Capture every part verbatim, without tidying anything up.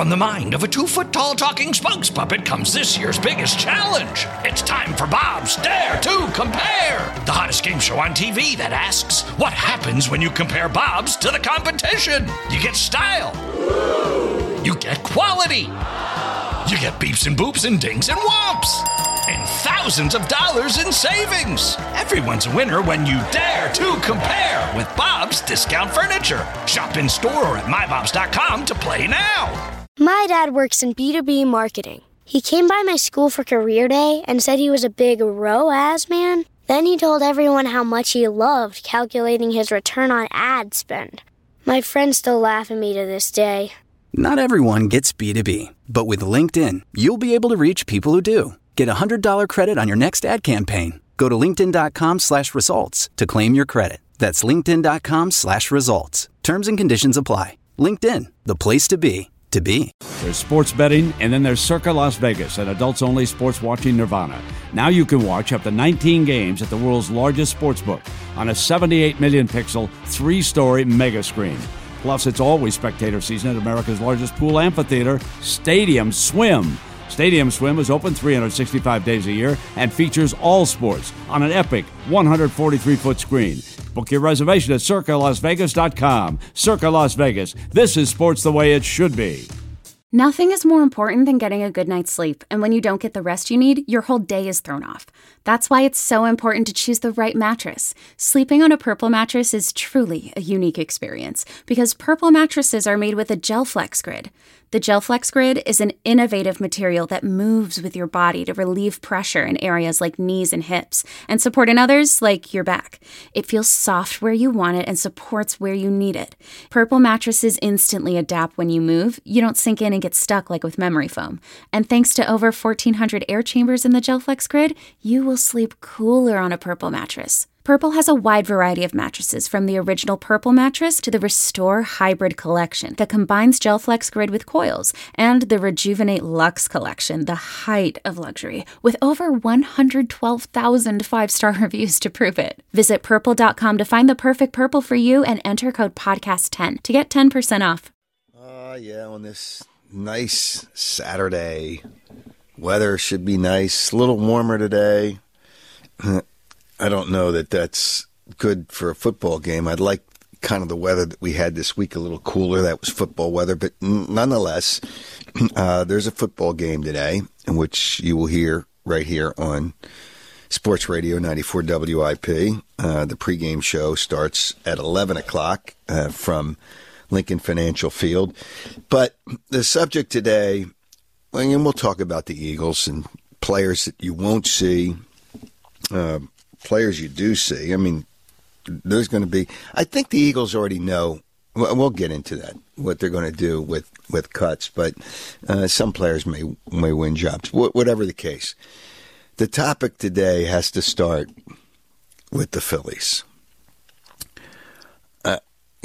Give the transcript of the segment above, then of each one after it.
From the mind of a two-foot-tall talking spokes puppet comes this year's biggest challenge. It's time for Bob's Dare to Compare, the hottest game show on T V that asks, what happens when you compare Bobs to the competition? You get style. You get quality. You get beeps and boops and dings and whomps. And thousands of dollars in savings. Everyone's a winner when you dare to compare with Bob's Discount Furniture. Shop in store or at my bobs dot com to play now. My dad works in B two B marketing. He came by my school for career day and said he was a big R O A S man. Then he told everyone how much he loved calculating his return on ad spend. My friends still laugh at me to this day. Not everyone gets B two B, but with LinkedIn, you'll be able to reach people who do. Get a one hundred dollars credit on your next ad campaign. Go to linkedin.com slash results to claim your credit. That's linkedin.com slash results. Terms and conditions apply. LinkedIn, the place to be, to be. There's sports betting, and then there's Circa Las Vegas, an adults-only sports watching nirvana. Now you can watch up to nineteen games at the world's largest sportsbook on a seventy-eight million pixel, three-story mega screen. Plus, it's always spectator season at America's largest pool amphitheater, Stadium Swim. Stadium Swim is open three hundred sixty-five days a year and features all sports on an epic one hundred forty-three foot screen. Book your reservation at circa las vegas dot com. Circa Las Vegas. This is sports the way it should be. Nothing is more important than getting a good night's sleep, and when you don't get the rest you need, your whole day is thrown off. That's why it's so important to choose the right mattress. Sleeping on a Purple mattress is truly a unique experience, because Purple mattresses are made with a GelFlex Grid. The GelFlex Grid is an innovative material that moves with your body to relieve pressure in areas like knees and hips, and support in others like your back. It feels soft where you want it and supports where you need it. Purple mattresses instantly adapt when you move. You don't sink in and get stuck like with memory foam. And thanks to over fourteen hundred air chambers in the GelFlex Grid, you will sleep cooler on a Purple mattress. Purple has a wide variety of mattresses, from the original Purple mattress to the Restore Hybrid collection that combines GelFlex Grid with coils, and the Rejuvenate Luxe collection, the height of luxury, with over one hundred twelve thousand five-star reviews to prove it. Visit purple dot com to find the perfect Purple for you and enter code podcast ten to get ten percent off. Ah, uh, yeah, on this nice Saturday. Weather should be nice, a little warmer today. I don't know that that's good for a football game. I'd like kind of the weather that we had this week a little cooler. That was football weather. But nonetheless, uh, there's a football game today in which you will hear right here on Sports Radio ninety-four W I P. Uh, the pregame show starts at eleven o'clock uh, from Lincoln Financial Field. But the subject today, and we'll talk about the Eagles and players that you won't see, uh, players you do see. I mean, there's going to be, I think the Eagles already know, we'll get into that, what they're going to do with, with cuts, but uh, some players may, may win jobs, Wh- whatever the case. The topic today has to start with the Phillies. Uh,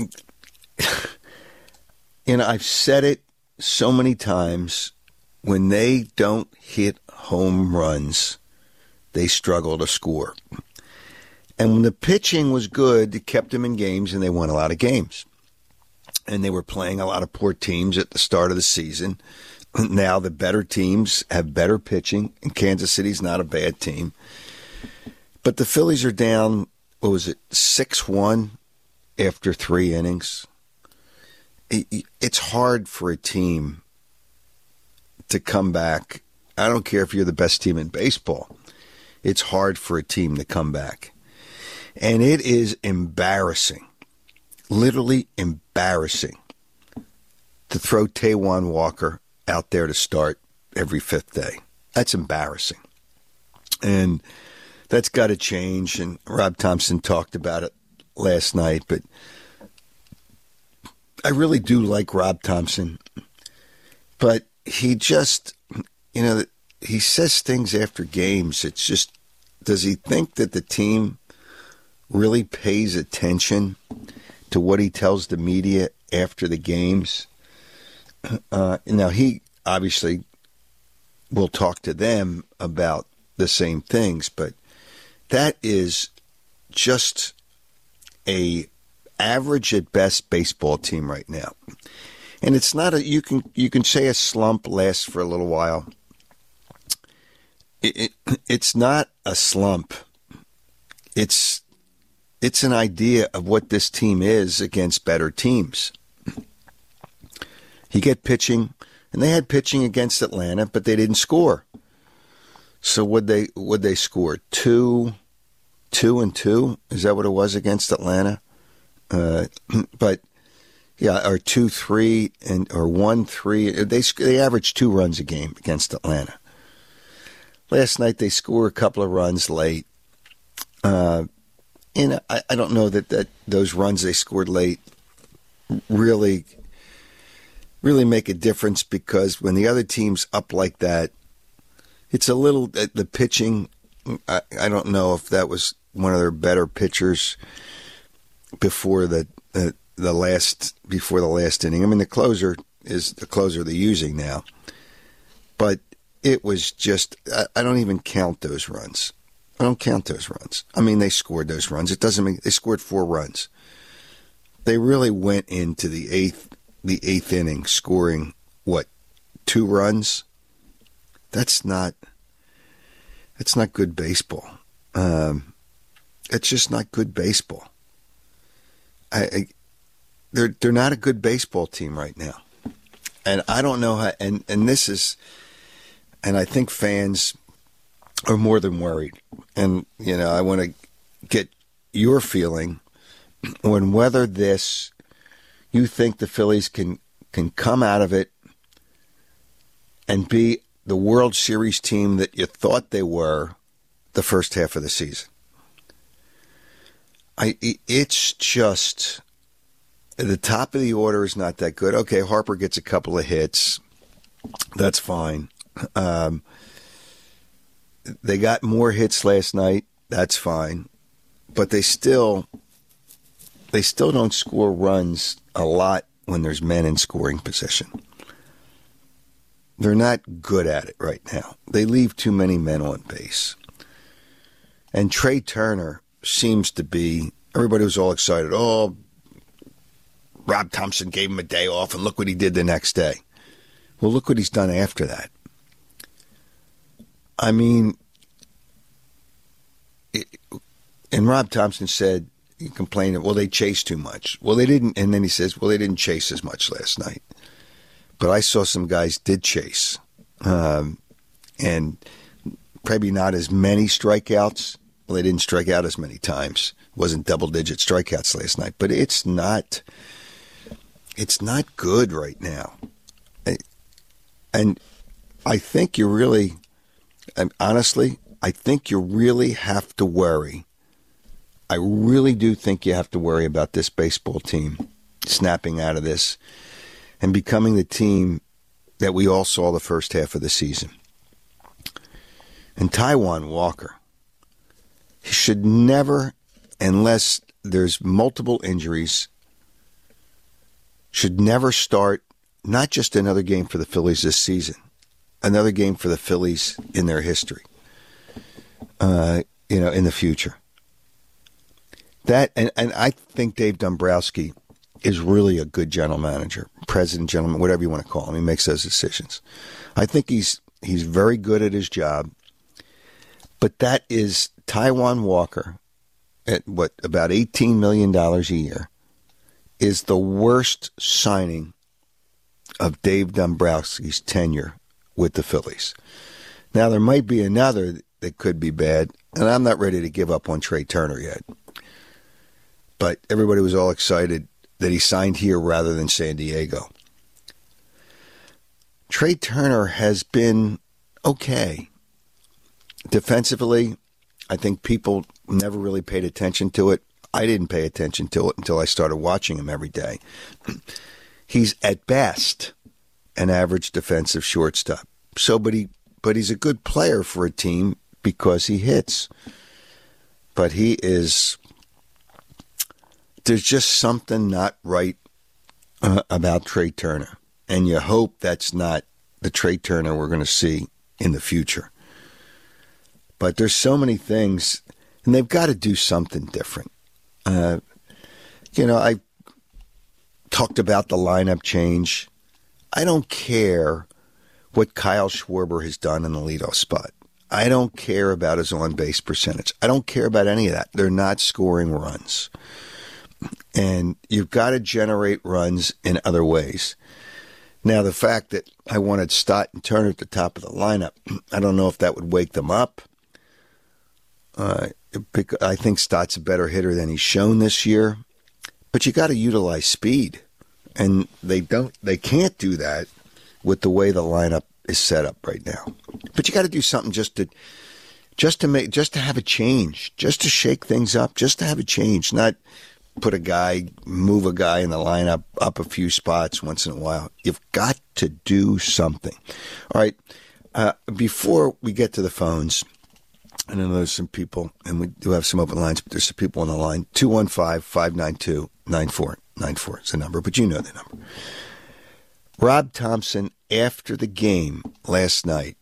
you know, I've said it so many times, when they don't hit home runs, they struggle to score. And when the pitching was good, it kept them in games, and they won a lot of games. And they were playing a lot of poor teams at the start of the season. Now the better teams have better pitching, and Kansas City's not a bad team. But the Phillies are down, what was it, six one after three innings. It's hard for a team to come back. I don't care if you're the best team in baseball. It's hard for a team to come back. And it is embarrassing, literally embarrassing, to throw Taijuan Walker out there to start every fifth day. That's embarrassing. And that's got to change. And Rob Thompson talked about it last night. But I really do like Rob Thompson. But he just, you know, he says things after games. It's just, does he think that the team really pays attention to what he tells the media after the games? Uh, now, he obviously will talk to them about the same things, but that is just a average at best baseball team right now. And it's not a, you can, you can say a slump lasts for a little while. It, it, it's not a slump. It's, it's an idea of what this team is against better teams. You get pitching, and they had pitching against Atlanta, but they didn't score. So would they, would they score two, two and two? Is that what it was against Atlanta? Uh, but yeah, or two, three, and or one, three. They they averaged two runs a game against Atlanta. Last night they scored a couple of runs late. Uh, and I, I don't know that, that those runs they scored late really, really make a difference, because when the other team's up like that, it's a little, the pitching, I, I don't know if that was one of their better pitchers before the, the the last before the last inning. I mean, the closer is the closer they're using now, but it was just, I, I don't even count those runs. I don't count those runs. I mean, they scored those runs. It doesn't mean they scored four runs. They really went into the eighth the eighth inning scoring what, two runs? That's not that's not good baseball. Um, it's just not good baseball. I, I they're they're not a good baseball team right now, and I don't know how. And, and this is, and I think fans are more than worried. And you know, I want to get your feeling on whether this, you think the Phillies can can come out of it and be the World Series team that you thought they were the first half of the season. I it's just, the top of the order is not that good. Okay, Harper gets a couple of hits. That's fine. Um, they got more hits last night. That's fine. But they still they still don't score runs a lot when there's men in scoring position. They're not good at it right now. They leave too many men on base. And Trey Turner seems to be, everybody was all excited. Oh, Rob Thompson gave him a day off, and look what he did the next day. Well, look what he's done after that. I mean, it, and Rob Thompson said, he complained, well, they chased too much. Well, they didn't, and then he says, well, they didn't chase as much last night. But I saw some guys did chase. Um, and probably not as many strikeouts. Well, they didn't strike out as many times. It wasn't double-digit strikeouts last night. But it's not, it's not good right now. And I think you really, honestly, I think you really have to worry. I really do think you have to worry about this baseball team snapping out of this and becoming the team that we all saw the first half of the season. And Taijuan Walker, he should never, unless there's multiple injuries, should never start not just another game for the Phillies this season, another game for the Phillies in their history, uh, you know, in the future. That and, and I think Dave Dombrowski is really a good general manager, president, gentleman, whatever you want to call him. He makes those decisions. I think he's he's very good at his job. But that is Taijuan Walker at what, about eighteen million dollars a year, is the worst signing of Dave Dombrowski's tenure with the Phillies. Now, there might be another that could be bad, and I'm not ready to give up on Trey Turner yet. But everybody was all excited that he signed here rather than San Diego. Trey Turner has been okay. Defensively, I think people never really paid attention to it. I didn't pay attention to it until I started watching him every day. He's at best an average defensive shortstop. So, but he, but he's a good player for a team because he hits. But he is, there's just something not right uh, about Trey Turner. And you hope that's not the Trey Turner we're going to see in the future. But there's so many things, and they've got to do something different. Uh, you know, I talked about the lineup change. I don't care what Kyle Schwarber has done in the leadoff spot. I don't care about his on-base percentage. I don't care about any of that. They're not scoring runs. And you've got to generate runs in other ways. Now, the fact that I wanted Stott and Turner at the top of the lineup, I don't know if that would wake them up. Uh, I think Stott's a better hitter than he's shown this year. But you got to utilize speed. And they don't. They can't do that with the way the lineup is set up right now. But you got to do something just to, just to make, just to have a change, just to shake things up, just to have a change, not put a guy, move a guy in the lineup up a few spots once in a while. You've got to do something. All right. Uh, before we get to the phones, I know there's some people, and we do have some open lines, but there's some people on the line. two one five, five nine two, nine four nine four is the number, but you know the number. Rob Thompson, after the game last night,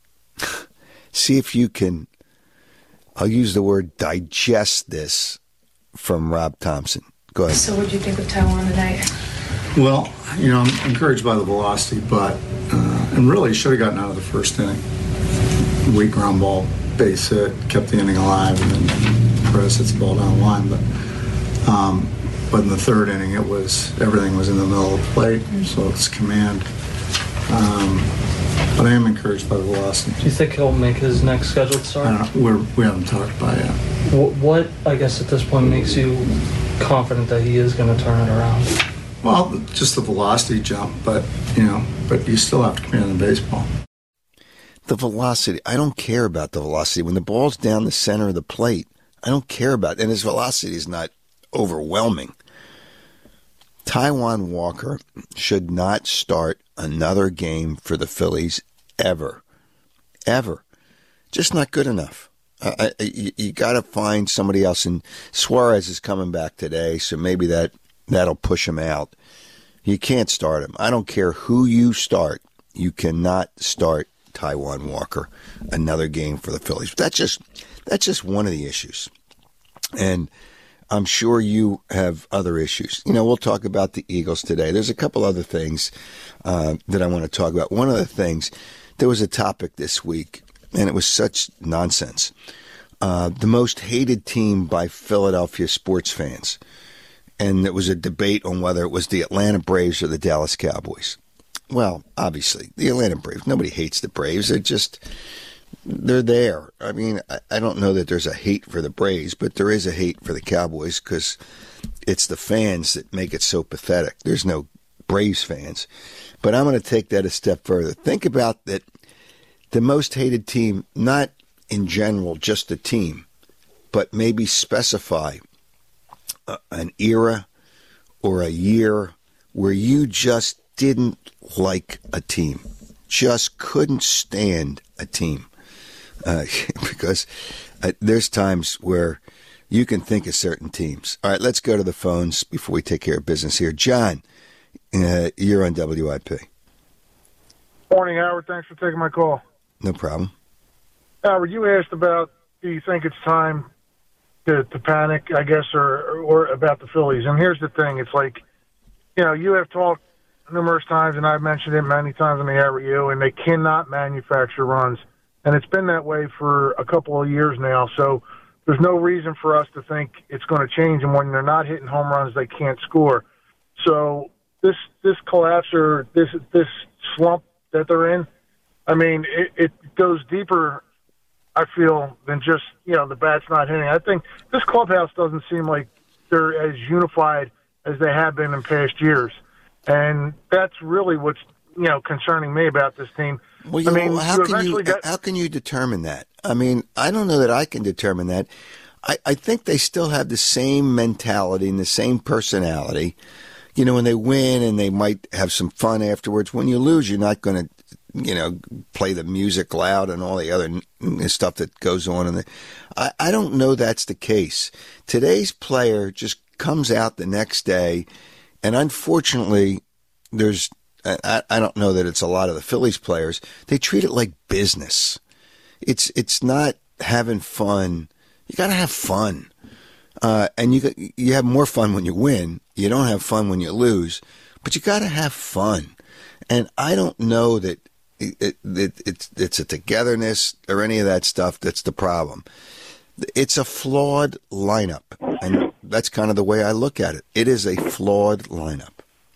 see if you can, I'll use the word digest this from Rob Thompson. Go ahead. So what did you think of Taijuan tonight? Well, you know, I'm encouraged by the velocity, but, uh, and really should have gotten out of the first inning. Weak ground ball, base hit, kept the inning alive, and then Perez hits the ball down the line. But, um, but in the third inning, it was, everything was in the middle of the plate, so it's command. Um, but I am encouraged by the velocity. Do you think he'll make his next scheduled start? I don't know. We're, we haven't talked about it yet. What, what, I guess, at this point makes you confident that he is going to turn it around? Well, just the velocity jump, but, you know, but you still have to command the baseball. The velocity, I don't care about the velocity. When the ball's down the center of the plate, I don't care about it. And his velocity is not overwhelming. Taijuan Walker should not start another game for the Phillies ever. Ever. Just not good enough. Uh, you you got to find somebody else. And Suarez is coming back today, so maybe that, that'll push him out. You can't start him. I don't care who you start. You cannot start Taijuan Walker another game for the Phillies. That's just that's just one of the issues. And I'm sure you have other issues. You know, we'll talk about the Eagles today. There's a couple other things uh, that I want to talk about. One of the things, there was a topic this week, and it was such nonsense. Uh, the most hated team by Philadelphia sports fans. And there was a debate on whether it was the Atlanta Braves or the Dallas Cowboys. Well, obviously, the Atlanta Braves. Nobody hates the Braves. They're just, they're there. I mean, I, I don't know that there's a hate for the Braves, but there is a hate for the Cowboys because it's the fans that make it so pathetic. There's no Braves fans. But I'm going to take that a step further. Think about that the most hated team, not in general just the team, but maybe specify a, an era or a year where you just didn't like a team, just couldn't stand a team. Uh, because uh, there's times where you can think of certain teams. All right, let's go to the phones before we take care of business here. John, uh, you're on W I P. Morning, Howard. Thanks for taking my call. No problem. Howard, you asked about, do you think it's time to, to panic, I guess, or, or about the Phillies. And here's the thing. It's like, you know, you have talked numerous times, and I've mentioned it many times on the air with you, and they cannot manufacture runs. And it's been that way for a couple of years now. So there's no reason for us to think it's going to change. And when they're not hitting home runs, they can't score. So this this collapse or this this slump that they're in, I mean, it, it goes deeper, I feel, than just, you know, the bat's not hitting. I think this clubhouse doesn't seem like they're as unified as they have been in past years. And that's really what's, you know, concerning me about this team. Well, you I mean, know, how you can you got... how can you determine that? I mean, I don't know that I can determine that. I, I think they still have the same mentality and the same personality. You know, when they win and they might have some fun afterwards. When you lose, you're not going to, you know, play the music loud and all the other stuff that goes on. And I, I don't know that's the case. Today's player just comes out the next day, and unfortunately, there's I, I don't know that it's a lot of the Phillies players. They treat it like business. It's it's not having fun. You got to have fun. Uh, and you you have more fun when you win. You don't have fun when you lose, but you got to have fun. And I don't know that it, it, it, it's it's a togetherness or any of that stuff that's the problem. It's a flawed lineup, and that's kind of the way I look at it. It is a flawed lineup.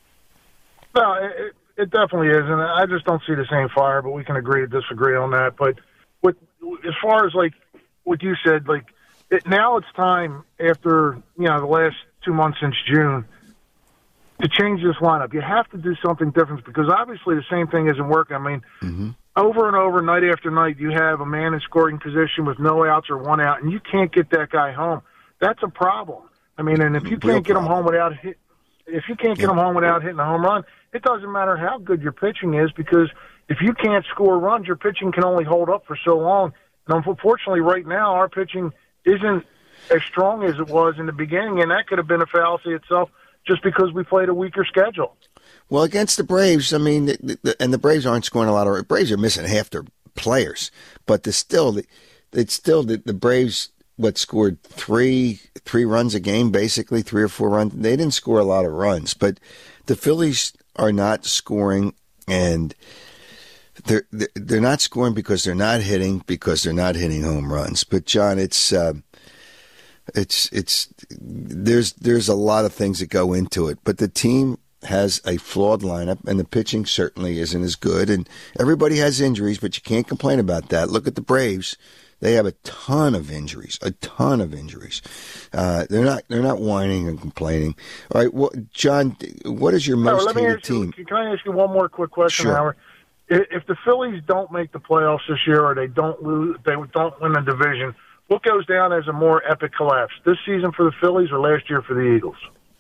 No, it, it definitely is, and I just don't see the same fire, but we can agree to disagree on that. But with, as far as, like, what you said, like, it, now it's time after, you know, the last two months since June to change this lineup. You have to do something different because obviously the same thing isn't working. I mean, mm-hmm. over and over, night after night, you have a man in scoring position with no outs or one out, and you can't get that guy home. That's a problem. I mean, and if you can't get him home without hit, if you can't get him home without hitting a home run, it doesn't matter how good your pitching is because if you can't score runs, your pitching can only hold up for so long. And unfortunately, right now, our pitching isn't as strong as it was in the beginning, and that could have been a fallacy itself just because we played a weaker schedule. Well, against the Braves, I mean, the, the, and the Braves aren't scoring a lot of. Braves are missing half their players, but the still, the, it's still the, the Braves. What scored three three runs a game, basically three or four runs. They didn't score a lot of runs, but the Phillies are not scoring, and they're they're not scoring because they're not hitting because they're not hitting home runs. But John, it's uh, it's it's there's there's a lot of things that go into it, but the team has a flawed lineup, and the pitching certainly isn't as good. And everybody has injuries, but you can't complain about that. Look at the Braves. They have a ton of injuries, a ton of injuries. Uh, they're not they're not whining and complaining. All right, well, John, what is your most let me hated ask you, team? Can I ask you one more quick question, Sure. Howard? If the Phillies don't make the playoffs this year, or they don't lose, they don't win the division, what goes down as a more epic collapse? This season for the Phillies, or last year for the Eagles?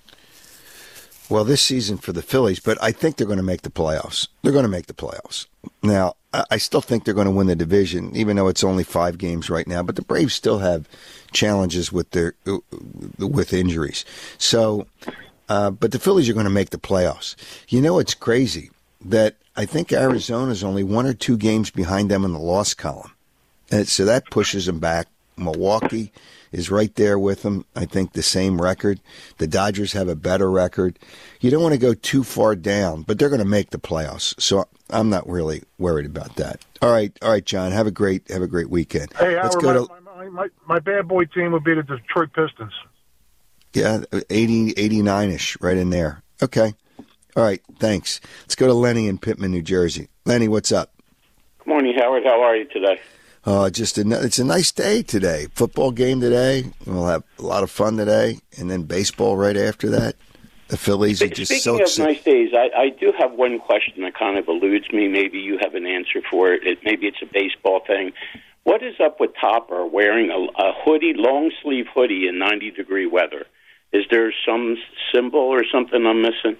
Well, this season for the Phillies, but I think they're going to make the playoffs. They're going to make the playoffs. Now, I still think they're going to win the division, even though it's only five games right now. But the Braves still have challenges with their with injuries. So, uh, but the Phillies are going to make the playoffs. You know, it's crazy that I think Arizona's only one or two games behind them in the loss column, and so that pushes them back. Milwaukee is right there with them. I think the same record. The Dodgers have a better record. You don't want to go too far down, but they're going to make the playoffs. So I'm not really worried about that. All right, all right, John. Have a great have a great weekend. Hey, Let's Howard, go my, to my, my, my bad boy team would be the Detroit Pistons. yeah, eighty, eighty-nine-ish, right in there. Okay. All right, thanks. Let's go to Lenny in Pittman, New Jersey. Lenny, what's up? Good morning, Howard. How are you today? Uh, just a, it's a nice day today. Football game today. We'll have a lot of fun today, and then baseball right after that. The Phillies are just Speaking so of excited. nice days, I, I do have one question that kind of eludes me. Maybe you have an answer for it. it maybe it's a baseball thing. What is up with Topper wearing a, a hoodie, long-sleeve hoodie in ninety-degree weather? Is there some symbol or something I'm missing?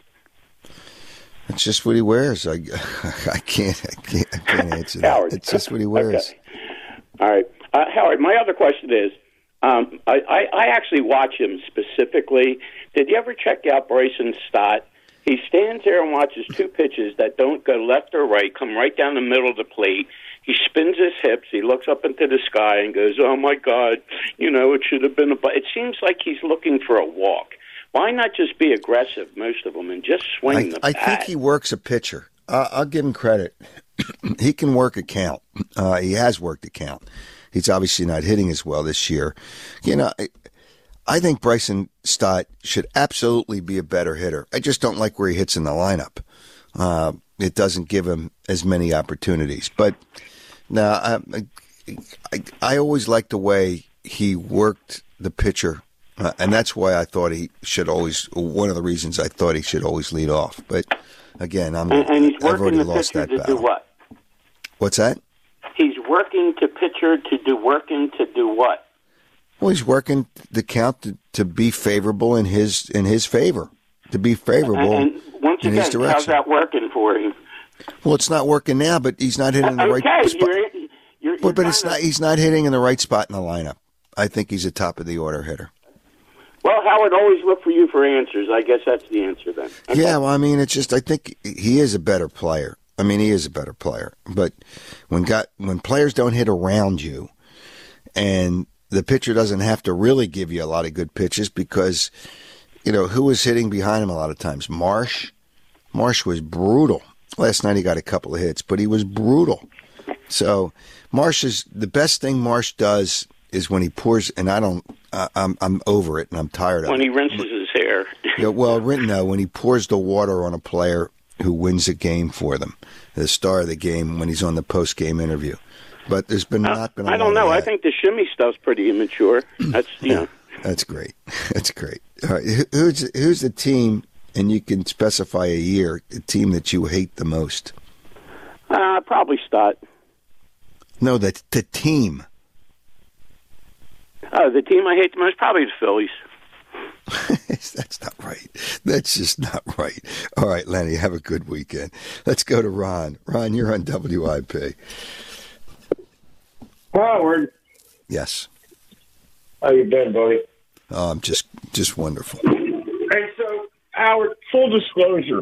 It's just what he wears. I, I can't, I can't, I can't answer that. Howard. It's just what he wears. Okay. All right, uh, Howard. My other question is, um, I, I, I actually watch him specifically. Did you ever check out Bryson Stott? He stands there and watches two pitches that don't go left or right, come right down the middle of the plate. He spins his hips. He looks up into the sky and goes, "Oh my God, you know it should have been a." Bu-. It seems like he's looking for a walk. Why not just be aggressive, most of them, and just swing I, the I bat? think he works a pitcher. Uh, I'll give him credit. He can work a count. Uh, he has worked a count. He's obviously not hitting as well this year. You know, I, I think Bryson Stott should absolutely be a better hitter. I just don't like where he hits in the lineup. Uh, it doesn't give him as many opportunities. But now, I, I, I always liked the way he worked the pitcher. Uh, and that's why I thought he should always, one of the reasons I thought he should always lead off. But again, I'm, and, and he's I've already working the lost pitcher that to battle. do what? What's that? He's working to pitcher to do working to do what? Well, he's working the count to, to be favorable in his in his favor, to be favorable And, and once in again, his direction. how's that working for him? Well, it's not working now, but he's not hitting in the okay, right spot. you're, you're, you're But, but it's trying not. to- He's not hitting in the right spot in the lineup. I think he's a top of the order hitter. Well, Howard, always look for you for answers. I guess that's the answer then. Okay. Yeah, well, I mean, it's just I think he is a better player. I mean, he is a better player. But when got when players don't hit around you, and the pitcher doesn't have to really give you a lot of good pitches because, you know, who was hitting behind him a lot of times? Marsh. Marsh was brutal. Last night he got a couple of hits, but he was brutal. So Marsh is the best thing Marsh does is when he pours, and I don't, uh, I'm I'm over it and I'm tired of when it. When he rinses his hair. Yeah, well, no, when he pours the water on a player who wins a game for them, the star of the game when he's on the post-game interview. But there's been uh, not been a I don't lot know. of I think the shimmy stuff's pretty immature. That's, you know. That's great. That's great. All right. Who's, who's the team, and you can specify a year, the team that you hate the most? Uh, probably Stott. No, the, the team. Oh, the team I hate the most? Probably the Phillies. That's not right. That's just not right. All right, Lenny, have a good weekend. Let's go to Ron. Ron, you're on W I P. Howard. Yes. How you been, buddy? Oh, I'm just just wonderful. Hey, so, Howard, full disclosure.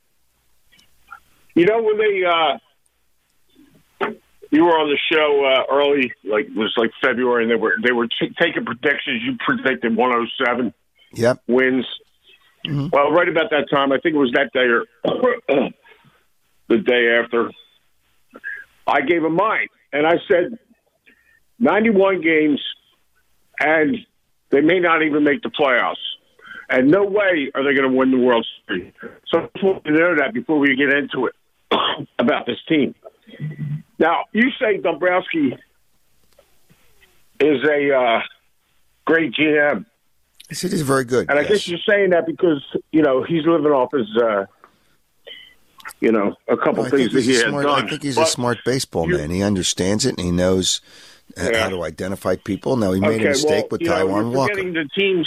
You know when they, uh, you were on the show uh, early, like it was like February, and they were they were t- taking predictions. You predicted one oh seven Yep. wins. Mm-hmm. Well, right about that time, I think it was that day or the day after, I gave a mine, and I said ninety-one games, and they may not even make the playoffs. And no way are they going to win the World Series. So I just want to know that before we get into it about this team. Now, you say Dombrowski is a uh, great G M. I said he's very good. And yes. I guess you're saying that because, you know, he's living off his, uh, you know, a couple well, things that he smart, has done. I think he's but a smart baseball you, man. He understands it, and he knows yeah. how to identify people. Now, he made okay, a mistake well, with Taijuan know, we're Walker. Getting the teams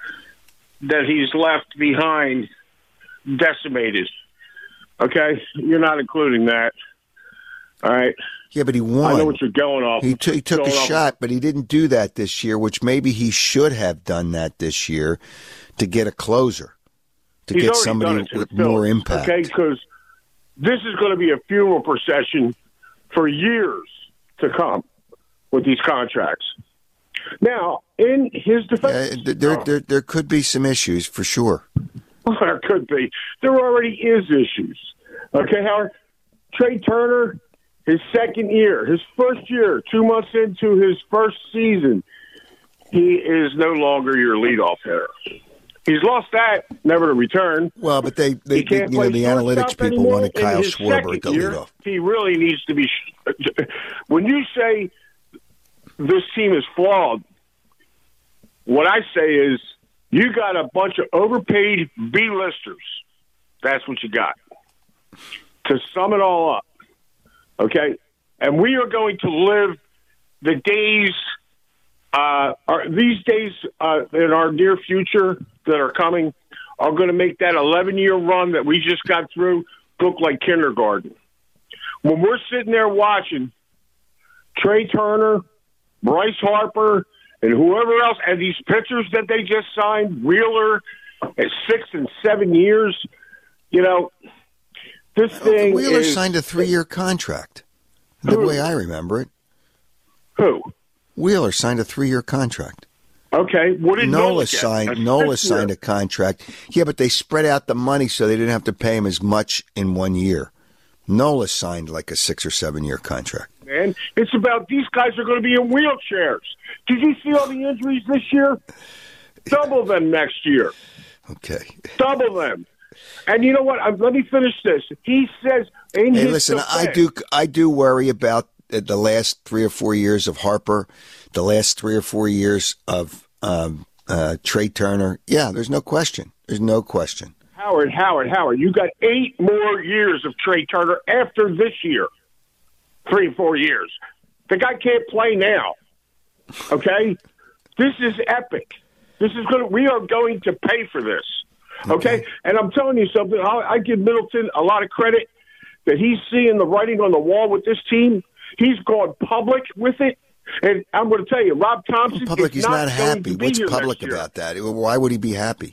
that he's left behind decimated. Okay? You're not including that. All right? Yeah, but he won. I know what you're going off. He, t- he took going a off. shot, but he didn't do that this year, which maybe he should have done that this year to get a closer, to He's get already somebody done it to with the more Phillies, impact. Okay, because this is going to be a funeral procession for years to come with these contracts. Now, in his defense, uh, there, there, there could be some issues for sure. There could be. There already is issues. Okay, Howard? Trey Turner, his second year, his first year, two months into his first season, he is no longer your leadoff hitter. He's lost that, never to return. Well, but they, they, they you know, the analytics people anymore. wanted Kyle Schwarber at the year, leadoff. He really needs to be. When you say this team is flawed, what I say is you got a bunch of overpaid B-listers. That's what you got. To sum it all up, okay? And we are going to live the days, uh, are, these days uh, in our near future that are coming are going to make that eleven-year run that we just got through look like kindergarten. When we're sitting there watching Trey Turner, Bryce Harper, and whoever else, and these pitchers that they just signed, Wheeler, at six and seven years, you know, this thing Wheeler is, signed a three-year contract, the who? way I remember it. Who? Wheeler signed a three-year contract. Okay, what did Nola, Nola signed? get? Nola That's signed a contract. Yeah, but they spread out the money so they didn't have to pay him as much in one year. Nola signed like a six or seven-year contract. Man, it's about these guys are going to be in wheelchairs. Did you see all the injuries this year? Double them next year. Okay. Double them. And you know what? Um, let me finish this. He says in hey, his listen, defense, I do, I do worry about the last three or four years of Harper, the last three or four years of um, uh, Trey Turner. Yeah, there's no question. There's no question. Howard, Howard, Howard, you got eight more years of Trey Turner after this year. Three, four years. The guy can't play now. Okay? This is epic. This is going to, we are going to pay for this. Okay? okay? And I'm telling you something. I, I give Middleton a lot of credit that he's seeing the writing on the wall with this team. He's gone public with it. And I'm going to tell you, Rob Thompson well, public, is he's not, not happy. What's public year. about that? Why would he be happy?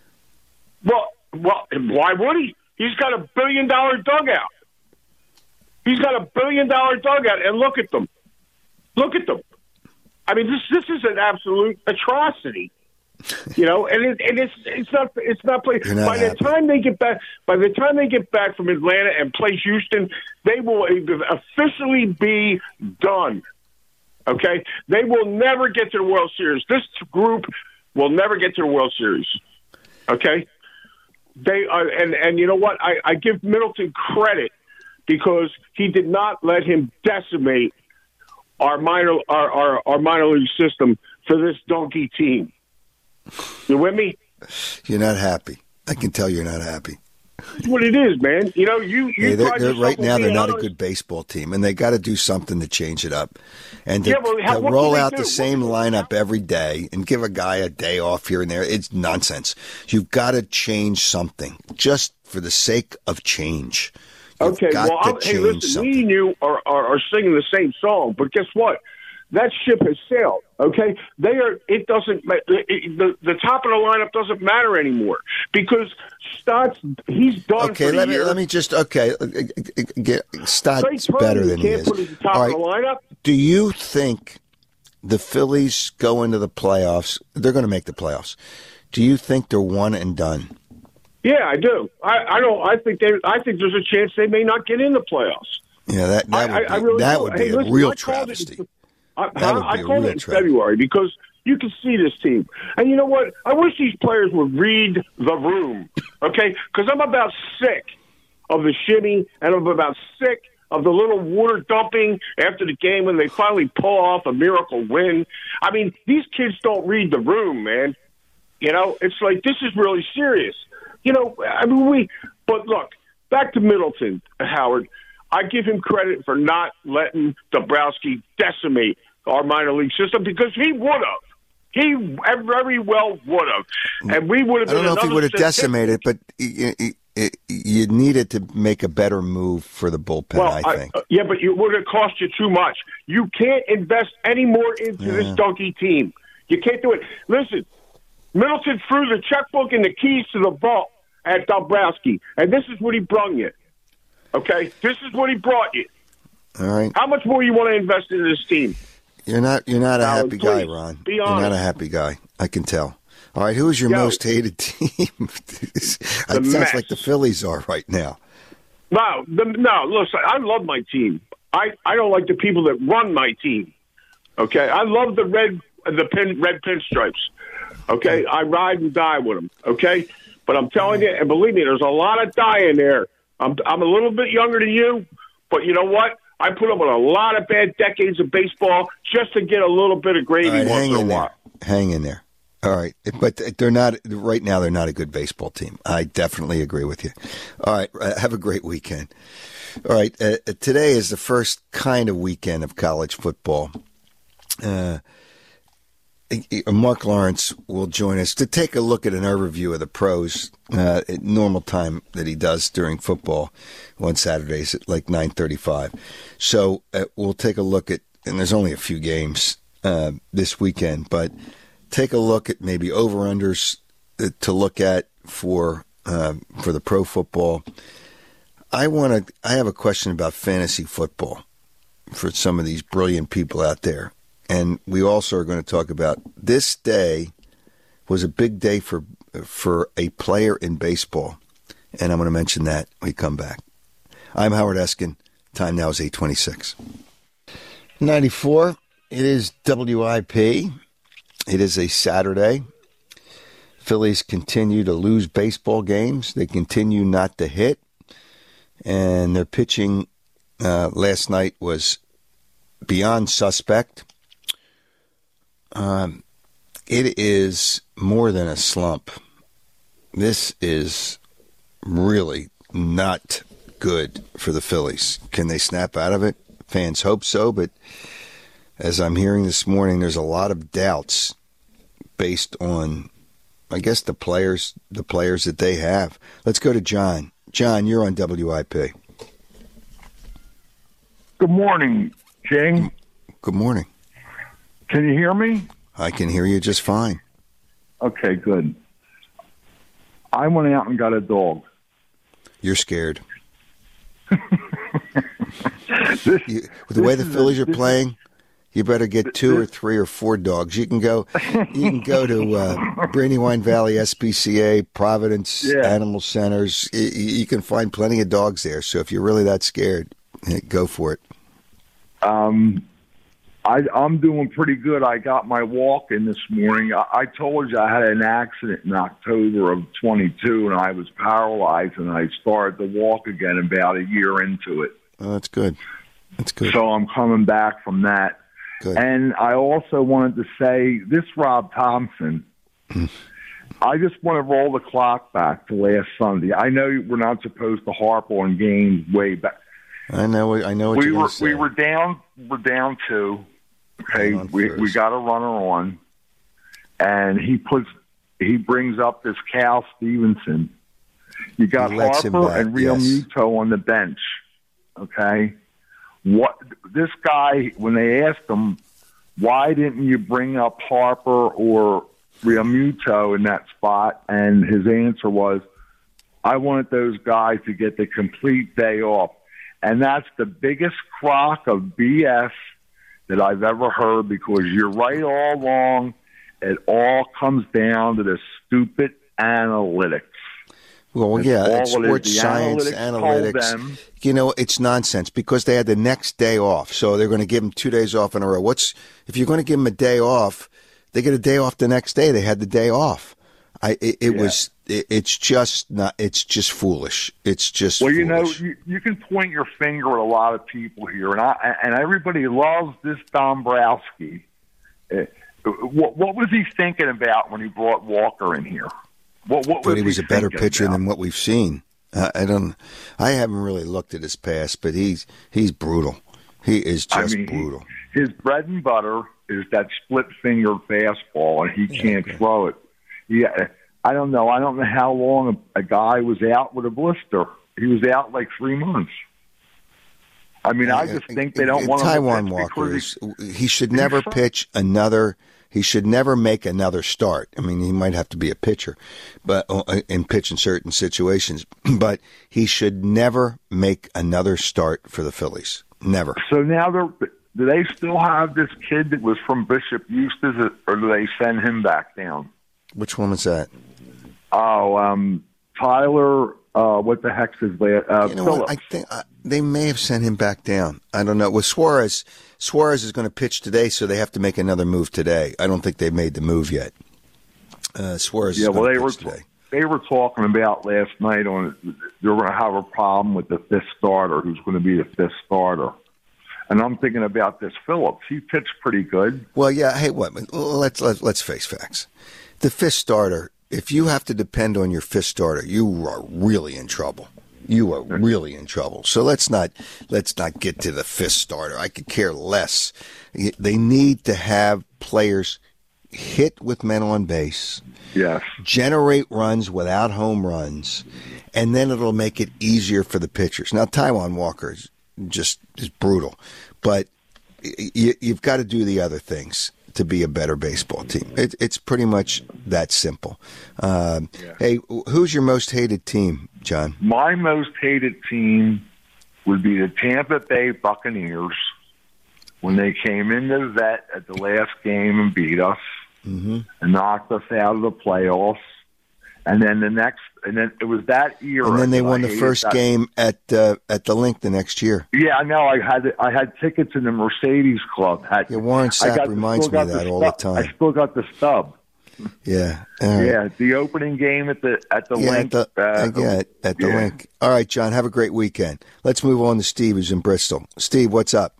Well, well, why would he? He's got a billion dollar dugout. He's got a billion dollar dugout, and look at them. Look at them. I mean, this this is an absolute atrocity. You know, and it, and it's it's not it's not play. Not by happy. the time they get back, by the time they get back from Atlanta and play Houston, they will officially be done. Okay, they will never get to the World Series. This group will never get to the World Series. Okay, they are, and and you know what? I, I give Middleton credit because he did not let him decimate our minor our our, our minor league system for this donkey team. You with me? You're not happy. I can tell you're not happy. That's what it is, man. You know, you, you hey, they're, pride they're, yourself right on now, they're being not a honest. good baseball team, and they got to do something to change it up. And to, Yeah, well, how- to what can roll they out do? the same lineup every day and give a guy a day off here and there, it's nonsense. You've got to change something just for the sake of change. You've Okay, got well, to I'm, hey, change listen, something. me and you are, are, are singing the same song, but guess what? That ship has sailed. Okay, they are. It doesn't. ma- It, the the top of the lineup doesn't matter anymore because Stott's he's done Okay, for the let me year. let me just okay. uh, Get Trey Stott's Turner, better you than he can't is. put at the top All of the right. lineup. Do you think the Phillies go into the playoffs? They're going to make the playoffs. Do you think they're one and done? Yeah, I do. I, I don't. I think they. I think there's a chance they may not get in the playoffs. Yeah, that that I- would I- I be, really that do. would Hey, be a listen, real I called it- travesty. I, That would I, be a I called real it in tragedy. February because you can see this team. And you know what? I wish these players would read the room, okay? Because I'm about sick of the shimmy, and I'm about sick of the little water dumping after the game when they finally pull off a miracle win. I mean, these kids don't read the room, man. You know, it's like this is really serious. You know, I mean, we. But look, back to Middleton, Howard. I give him credit for not letting Dombrowski decimate our minor league system because he would have. He very well would have, and we would have. I don't been know if he another would have statistic. decimated, but you, you, you needed to make a better move for the bullpen, Well, I think. uh, yeah, but it would have cost you too much. You can't invest any more into Yeah. this donkey team. You can't do it. Listen, Middleton threw the checkbook and the keys to the vault at Dombrowski, and this is what he brung you. Okay, this is what he brought you. All right. How much more you want to invest in this team? You're not you're not a Howard, happy guy, please, Ron. be You're not honest. a happy guy. I can tell. All right, who is your Yo. most hated team? It sounds Mets. like the Phillies are right now. No, the, no. Listen, I love my team. I, I don't like the people that run my team. Okay, I love the red the pin, red pinstripes. Okay, I ride and die with them. Okay, but I'm telling you, and believe me, there's a lot of die in there. I'm I'm a little bit younger than you, but you know what? I put up with a lot of bad decades of baseball just to get a little bit of gravy All right, once hang in a in while. there. Hang in there. All right, but they're not right now. They're not a good baseball team. I definitely agree with you. All right, uh, have a great weekend. All right, uh, today is the first kind of weekend of college football. Uh, Mark Lawrence will join us to take a look at an overview of the pros uh, at normal time that he does during football on Saturdays at like nine thirty-five. So uh, we'll take a look at, and there's only a few games uh, this weekend, but take a look at maybe over-unders to look at for uh, for the pro football. I want to. I have a question about fantasy football for some of these brilliant people out there. And we also are going to talk about this day was a big day for for a player in baseball. And I'm going to mention that when we come back. I'm Howard Eskin. Time now is eight twenty-six. ninety-four. It is W I P. It is a Saturday. Phillies continue to lose baseball games. They continue not to hit. And their pitching uh, last night was beyond suspect. Um, it is more than a slump. This is really not good for the Phillies. Can they snap out of it? Fans hope so, but as I'm hearing this morning, there's a lot of doubts based on, I guess, the players, the players that they have. Let's go to John. John, you're on W I P. Good morning, Jing. Good morning. Can you hear me? I can hear you just fine. Okay, good. I went out and got a dog. You're scared. This, you, with the way the is Phillies a- are playing, You better get two or three or four dogs. You can go, you can go to uh, Brandywine Valley S P C A, Providence Yeah. Animal Centers. You, you can find plenty of dogs there. So if you're really that scared, go for it. Um, I, I'm doing pretty good. I got my walk in this morning. I, I told you I had an accident in October of twenty-two, and I was paralyzed, and I started to walk again about a year into it. Oh, that's good. That's good. So I'm coming back from that. Good. And I also wanted to say, this Rob Thompson, I just want to roll the clock back to last Sunday. I know we're not supposed to harp on games way back. I know. I know what we you're were gonna say. we were down we're down two. Okay, we we got a runner on, and he puts he brings up this Cal Stevenson. You got He lets him Harper back, and Real yes. Muto on the bench. Okay, what this guy when they asked him why didn't you bring up Harper or Real Muto in that spot, and his answer was, I wanted those guys to get the complete day off. And that's the biggest crock of B S that I've ever heard, because you're right all along. It all comes down to the stupid analytics. Well, That's yeah, all it's it is. sports The science, analytics told analytics. them- You know, it's nonsense because they had the next day off, so they're going to give them two days off in a row. What's if you're going to give them a day off? They get a day off the next day. They had the day off. I it, it Yeah. was it, it's just not. It's just foolish. It's just Well, you foolish. know, you, you can point your finger at a lot of people here, and I and everybody loves this Dombrowski. Uh, what, what was he thinking about when he brought Walker in here? What, what but he was he a better thinking pitcher about? than what we've seen. Uh, I don't. I haven't really looked at his past, but he's he's brutal. He is I just mean, he- brutal. His bread and butter is that split-fingered fastball, and he can't throw it. Yeah, I don't know. I don't know how long a, a guy was out with a blister. He was out like three months. I mean, I just think they don't Uh, want him to Taiwan pitch Walker because is, he should never pitch another. He should never make another start. I mean, he might have to be a pitcher, but uh, and pitch in certain situations. But he should never make another start for the Phillies. Never. So now they're. Do they still have this kid that was from Bishop Eustace, or do they send him back down? Which one was that? Oh, um, Tyler. Uh, what the heck's his last? Uh, You know Phillips. what? I think uh, they may have sent him back down. I don't know. With Suarez, Suarez is going to pitch today, so they have to make another move today. I don't think they've made the move yet. Uh, Suarez Yeah, is well, going they to were pitch today. they were talking about last night on they're going to have a problem with the fifth starter. Who's going to be the fifth starter? And I'm thinking about this Phillips. He pitched pretty good. Well, yeah. Hey, what? Let's let's let's face facts. The fifth starter. If you have to depend on your fifth starter, you are really in trouble. You are really in trouble. So let's not let's not get to the fifth starter. I could care less. They need to have players hit with men on base. Yes. Generate runs without home runs, and then it'll make it easier for the pitchers. Now, Taiwan Walker is just is brutal, but you, you've got to do the other things to be a better baseball team. It, it's pretty much that simple. Um, Yeah. Hey, who's your most hated team, John? My most hated team would be the Tampa Bay Buccaneers when they came into the vet at the last game and beat us Mm-hmm. and knocked us out of the playoffs. And then the next, and then it was that era. And then they that won I the hated first that- game at uh, at the Link the next year. Yeah, I know. I had I had tickets in the Mercedes Club. Had, Yeah, Warren I Sapp got the- reminds still me of got that the all the stub- time. I still got the stub. Yeah. All right. Yeah, the opening game at the at the Yeah, Link. at the, uh, yeah, at the yeah. Link. All right, John, have a great weekend. Let's move on to Steve, who's in Bristol. Steve, what's up?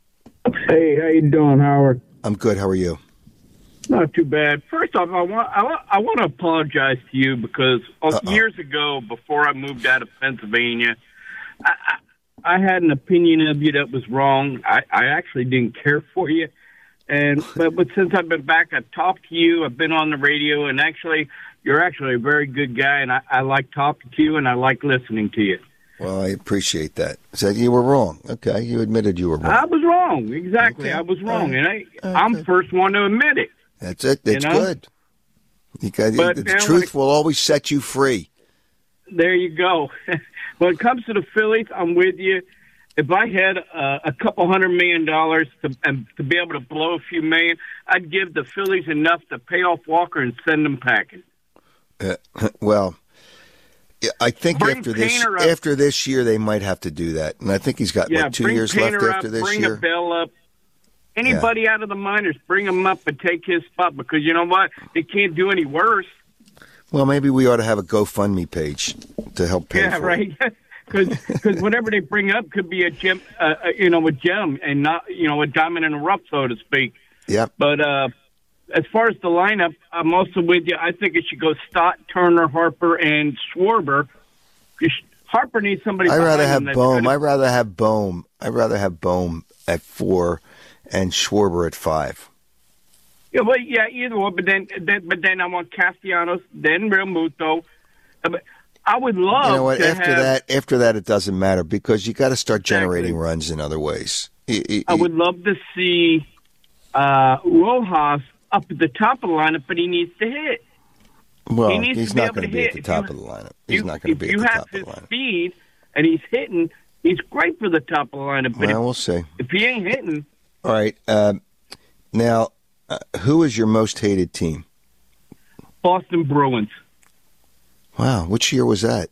Hey, how you doing, Howard? I'm good. How are you? Not too bad. First off, I want I want, I want to apologize to you because uh, years ago, before I moved out of Pennsylvania, I, I, I had an opinion of you that was wrong. I, I actually didn't care for you, and but, but since I've been back, I've talked to you. I've been on the radio, and actually, you're actually a very good guy, and I, I like talking to you, and I like listening to you. Well, I appreciate that. So you were wrong. Okay, you admitted you were wrong. I was wrong. Exactly, Okay. I was wrong, All and right. I I'm the first one to admit it. That's it. That's You know? good. You got, But the now truth will always set you free. There you go. When it comes to the Phillies, I'm with you. if I had uh, a couple hundred million dollars to um, to be able to blow a few million, I'd give the Phillies enough to pay off Walker and send them packing. Uh, well, I think bring after this Painter after this year they might have to do that, and I think he's got yeah, what, two bring years Painter left up, after this bring year. Bring a Bell up. Anybody yeah. out of the minors, bring him up and take his spot because you know what? It can't do any worse. Well, maybe we ought to have a GoFundMe page to help pay yeah, for right. it. Because whatever they bring up could be a gem, uh, you know, a gem and not, you know, a diamond in the rough, so to speak. Yeah. But uh, as far as the lineup, I'm also with you. I think it should go Stott, Turner, Harper, and Schwarber. Harper needs somebody. I'd rather have him Bohm. gonna... I'd rather have Bohm. I'd rather have Bohm at four and Schwarber at five. Yeah, well, yeah, either one. But then, then but then I want Castellanos, then Real Muto. I would love. You know what? To after have, that, after that, it doesn't matter because you got to start generating exactly. runs in other ways. He, he, I would love to see uh, Rojas up at the top of the lineup, but he needs to hit. Well, he needs he's to be not able going to to be hit. at the If top you, of the lineup. He's you, not going to be at the top of the lineup. If you have his speed and he's hitting, he's great for the top of the lineup. But well, if, we'll see. If he ain't hitting. All right. Uh, now, uh, who is your most hated team? Boston Bruins. Wow. Which year was that?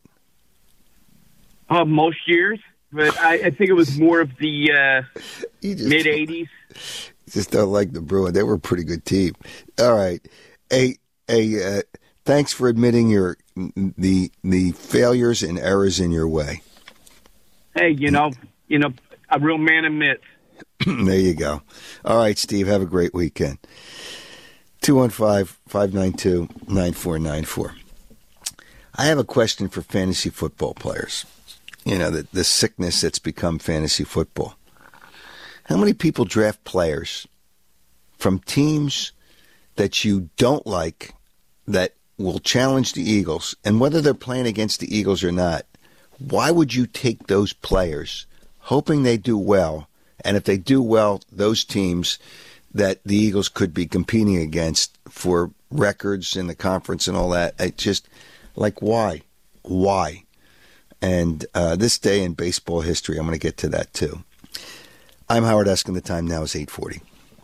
Uh, most years. But I, I think it was more of the uh, mid-eighties. Just don't like the Bruins. They were a pretty good team. All right. Hey, hey, uh, thanks for admitting your the the failures and errors in your way. Hey, you know, you know, a real man admits. There you go. All right, Steve, have a great weekend. two one five, five nine two, nine four nine four. I have a question for fantasy football players. You know, the, the sickness that's become fantasy football. How many people draft players from teams that you don't like that will challenge the Eagles? And whether they're playing against the Eagles or not, why would you take those players hoping they do well? And if they do well, those teams that the Eagles could be competing against for records in the conference and all that, it just, like, why? Why? And uh, this day in baseball history, I'm going to get to that too. I'm Howard Eskin. The time now is eight forty.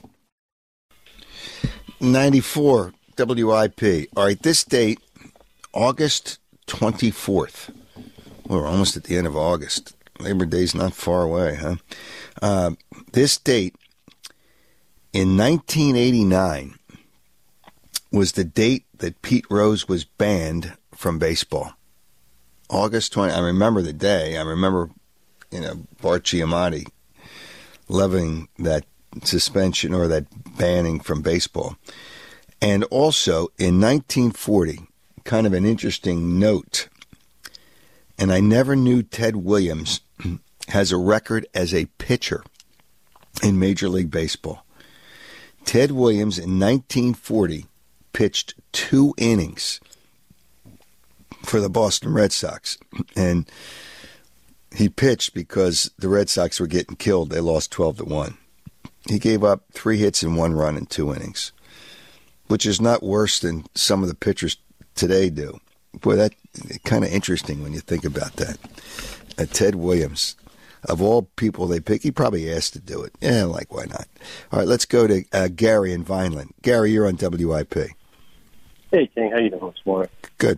ninety-four W I P. All right, this date, August twenty-fourth. We're almost at the end of August. Labor Day's not far away, huh? Uh, this date, in nineteen eighty-nine, was the date that Pete Rose was banned from baseball. August twentieth. I remember the day. I remember, you know, Bart Giamatti loving that suspension or that banning from baseball. And also, in nineteen forty, kind of an interesting note, and I never knew Ted Williams has a record as a pitcher in Major League Baseball. Ted Williams in nineteen forty pitched two innings for the Boston Red Sox. And he pitched because the Red Sox were getting killed. They lost twelve to one. He gave up three hits and one run in two innings, which is not worse than some of the pitchers today do. Boy, that's kind of interesting when you think about that. Uh, Ted Williams, of all people they pick, he probably asked to do it. Yeah, like, why not? All right, let's go to uh, Gary in Vineland. Gary, you're on W I P. Hey, King, how you doing this morning? Good.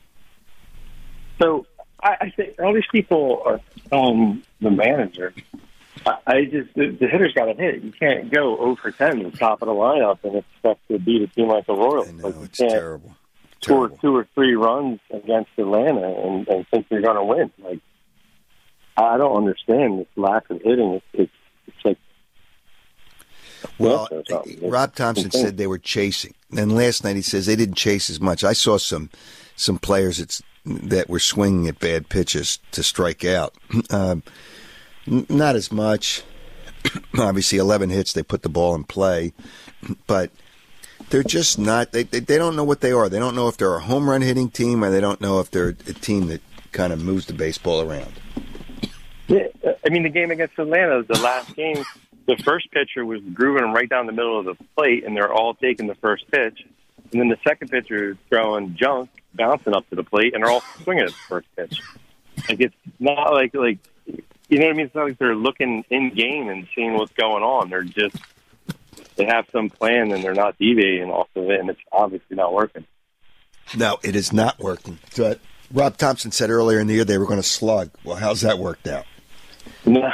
So I, I think all these people are telling the manager, I, I just the, the hitter's got to hit. You can't go oh for ten at the top of the lineup and expect to beat a team like the Royals. I know, like it's terrible. Score terrible. two or three runs against Atlanta and, and think you're going to win. Like, I don't understand this lack of hitting. It's it's, it's like well, Rob Thompson said they were chasing. And last night he says they didn't chase as much. I saw some some players that's, that were swinging at bad pitches to strike out. Um, n- not as much. Obviously, eleven hits, they put the ball in play. But they're just not, they, they, they don't know what they are. They don't know if they're a home run hitting team or they don't know if they're a team that kind of moves the baseball around. Yeah, I mean, the game against Atlanta, the last game, the first pitcher was grooving them right down the middle of the plate, and they're all taking the first pitch. And then the second pitcher is throwing junk, bouncing up to the plate, and they're all swinging at the first pitch. Like, it's not like, like you know what I mean? It's not like they're looking in game and seeing what's going on. They're just they have some plan and they're not deviating off of it, and it's obviously not working. No, it is not working. So, Rob Thompson said earlier in the year they were going to slug. Well, how's that worked out? No.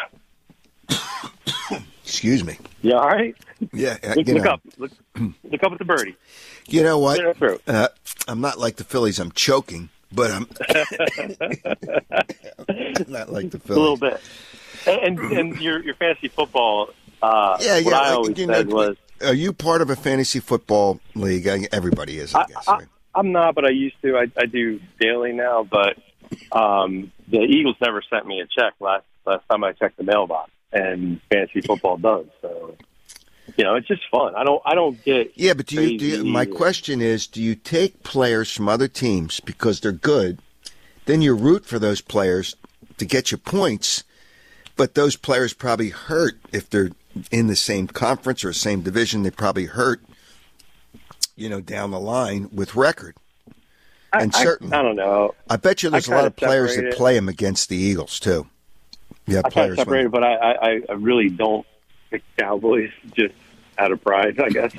Excuse me. Yeah, all right. Yeah, uh, Look, you look know. up. Look, look up at the birdie. You know what? Clear it through. Uh, I'm not like the Phillies. I'm choking, but I'm not like the Phillies. A little bit. And, and, and your your fantasy football. Uh, Yeah, what yeah. I like, always you said know, was, are you part of a fantasy football league? I- Everybody is, I guess. I, right? I'm not, but I used to. I, I do daily now, but um, the Eagles never sent me a check last last time I checked the mailbox, and fantasy football does. So, you know, it's just fun. I don't. I don't get. Yeah, but do you, do you? crazy My or- question is: do you take players from other teams because they're good? Then you root for those players to get you points, but those players probably hurt if they're in the same conference or same division. They probably hurt, you know, down the line with record. I, And I- certainly, I, don't know. I bet you there's I a lot kinda of players that separate it. play them against the Eagles too. Yeah, I kind players. of separated, but I, I, I really don't pick Cowboys just out of pride, I guess.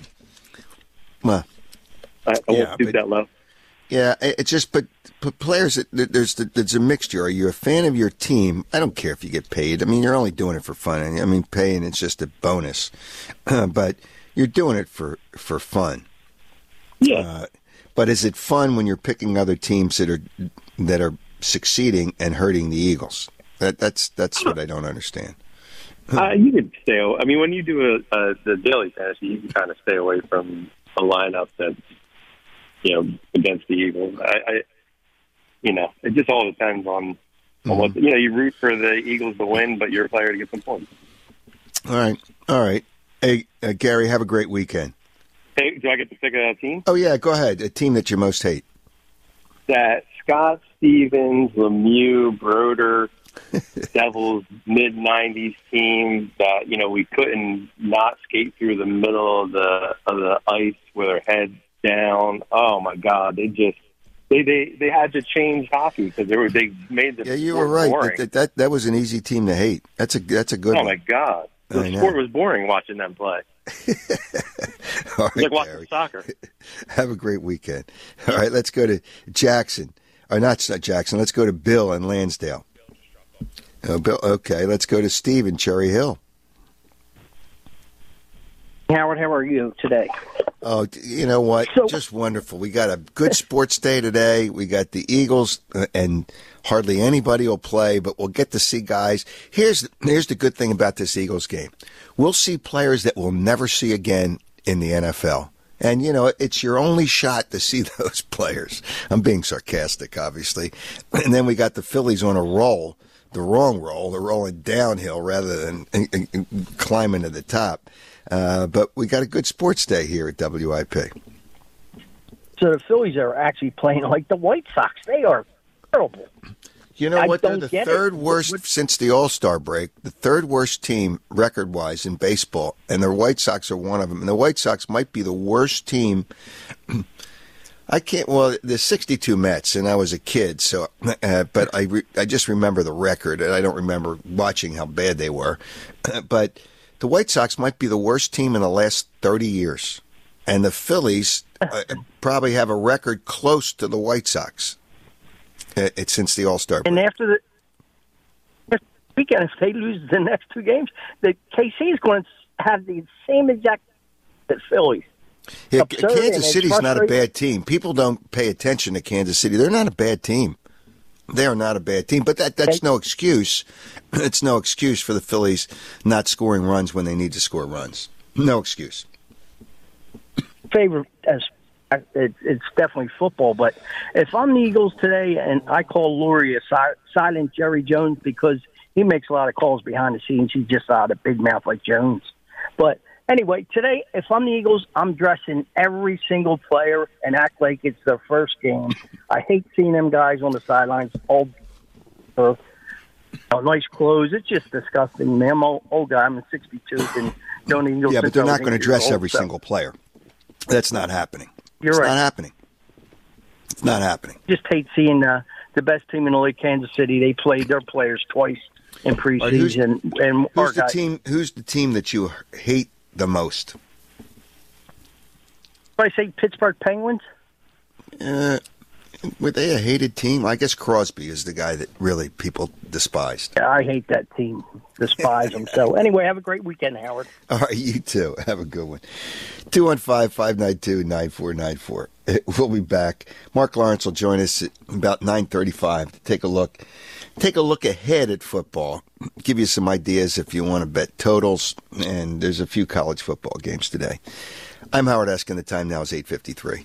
Well, I, I yeah, won't stoop but- that low. Yeah, it- it's just, but, but players, it- there's there's a mixture. Are you a fan of your team? I don't care if you get paid. I mean, you're only doing it for fun. I mean, paying it's just a bonus, but you're doing it for for fun. Yeah. Uh, but is it fun when you're picking other teams that are that are succeeding and hurting the Eagles? That that's that's what I don't understand. Uh, you could stay. aw- I mean, when you do a, a the daily fantasy, you can kind of stay away from a lineup that's you know against the Eagles. I, I you know, it just all depends on, on what you know. You root for the Eagles to win, but you're a player to get some points. All right, all right. Hey, uh, Gary, have a great weekend. Hey, do I get to pick a team? Oh yeah, go ahead. A team that you most hate. That Scott Stevens, Lemieux, Broder, Devils mid nineties team that you know we couldn't not skate through the middle of the of the ice with our heads down. Oh my God, they just they they, they had to change hockey because they were they made the Yeah, you sport were right. boring. That, that that was an easy team to hate. That's a that's a good Oh one. my God, the I know. sport was boring watching them play. All It's right, like watching Gary. soccer. Have a great weekend. All right, let's go to Jackson. Or not, not Jackson. Let's go to Bill in Lansdale. Oh, Bill. Okay, let's go to Steve in Cherry Hill. Howard, how are you today? Oh, d- you know what? Just wonderful. We got a good sports day today. We got the Eagles, uh, and hardly anybody will play, but we'll get to see guys. Here's here's the good thing about this Eagles game. We'll see players that we'll never see again in the N F L. And, you know, it's your only shot to see those players. I'm being sarcastic, obviously. And then we got the Phillies on a roll, the wrong roll. They're rolling downhill rather than uh, uh, climbing to the top. Uh, but we got a good sports day here at W I P. So the Phillies are actually playing like the White Sox. They are terrible. You know I what? They're don't the get third it. worst since the All-Star break, the third worst team record-wise in baseball, and the White Sox are one of them. And the White Sox might be the worst team. I can't. Well, the sixty-two Mets, and I was a kid, so. Uh, but I, re, I just remember the record, and I don't remember watching how bad they were. But the White Sox might be the worst team in the last thirty years, and the Phillies uh, probably have a record close to the White Sox. Uh, It's since the All-Star break. And after the next weekend, if they lose the next two games, the K C is going to have the same exact as Phillies. Yeah, absurd, and Kansas it's City's not a frustrating. bad team. People don't pay attention to Kansas City. They're not a bad team. They are not a bad team, but that that's no excuse. It's no excuse for the Phillies not scoring runs when they need to score runs. No excuse. Favorite as it, it's definitely football. But if I'm the Eagles today, and I call Lurie a si- silent Jerry Jones because he makes a lot of calls behind the scenes, he's just out of big mouth like Jones. But anyway, today, if I'm the Eagles, I'm dressing every single player and act like it's their first game. I hate seeing them guys on the sidelines all uh, nice clothes. It's just disgusting. Man, I'm old, old guy. I'm in sixty-two, and don't Eagles. Yeah, but since they're I was not going to eight dress years old, every so- single player. That's not happening. You're it's right. not happening. It's not happening. Just hate seeing uh, the best team in the league, Kansas City. They played their players twice. in preseason. Who's, and who's our the guy, team? Who's the team that you hate the most? I say Pittsburgh Penguins. Uh, were they a hated team? I guess Crosby is the guy that really people despised. Yeah, I hate that team. Despise them. So anyway, have a great weekend, Howard. All right, you too. Have a good one. two one five, five nine two, nine four nine four. We'll be back. Mark Lawrence will join us at about nine thirty-five to take a look. Take a look ahead at football. Give you some ideas if you want to bet totals. And there's a few college football games today. I'm Howard Eskin. The time now is eight fifty-three.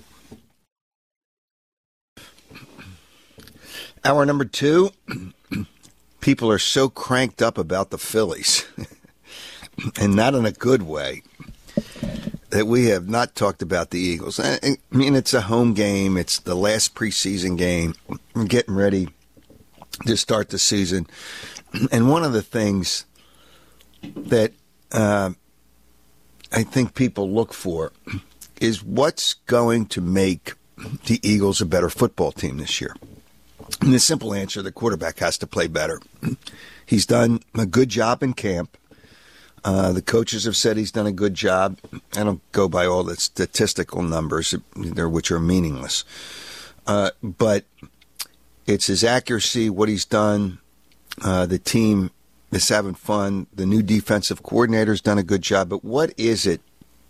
Hour number two. People are so cranked up about the Phillies, and not in a good way, that we have not talked about the Eagles. I mean, it's a home game. It's the last preseason game. We're getting ready to start the season. And one of the things that uh, I think people look for is what's going to make the Eagles a better football team this year. And the simple answer, the quarterback has to play better. He's done a good job in camp. Uh, the coaches have said he's done a good job. I don't go by all the statistical numbers, which are meaningless. Uh, but it's his accuracy, what he's done. Uh, the team is having fun. The new defensive coordinator's done a good job. But what is it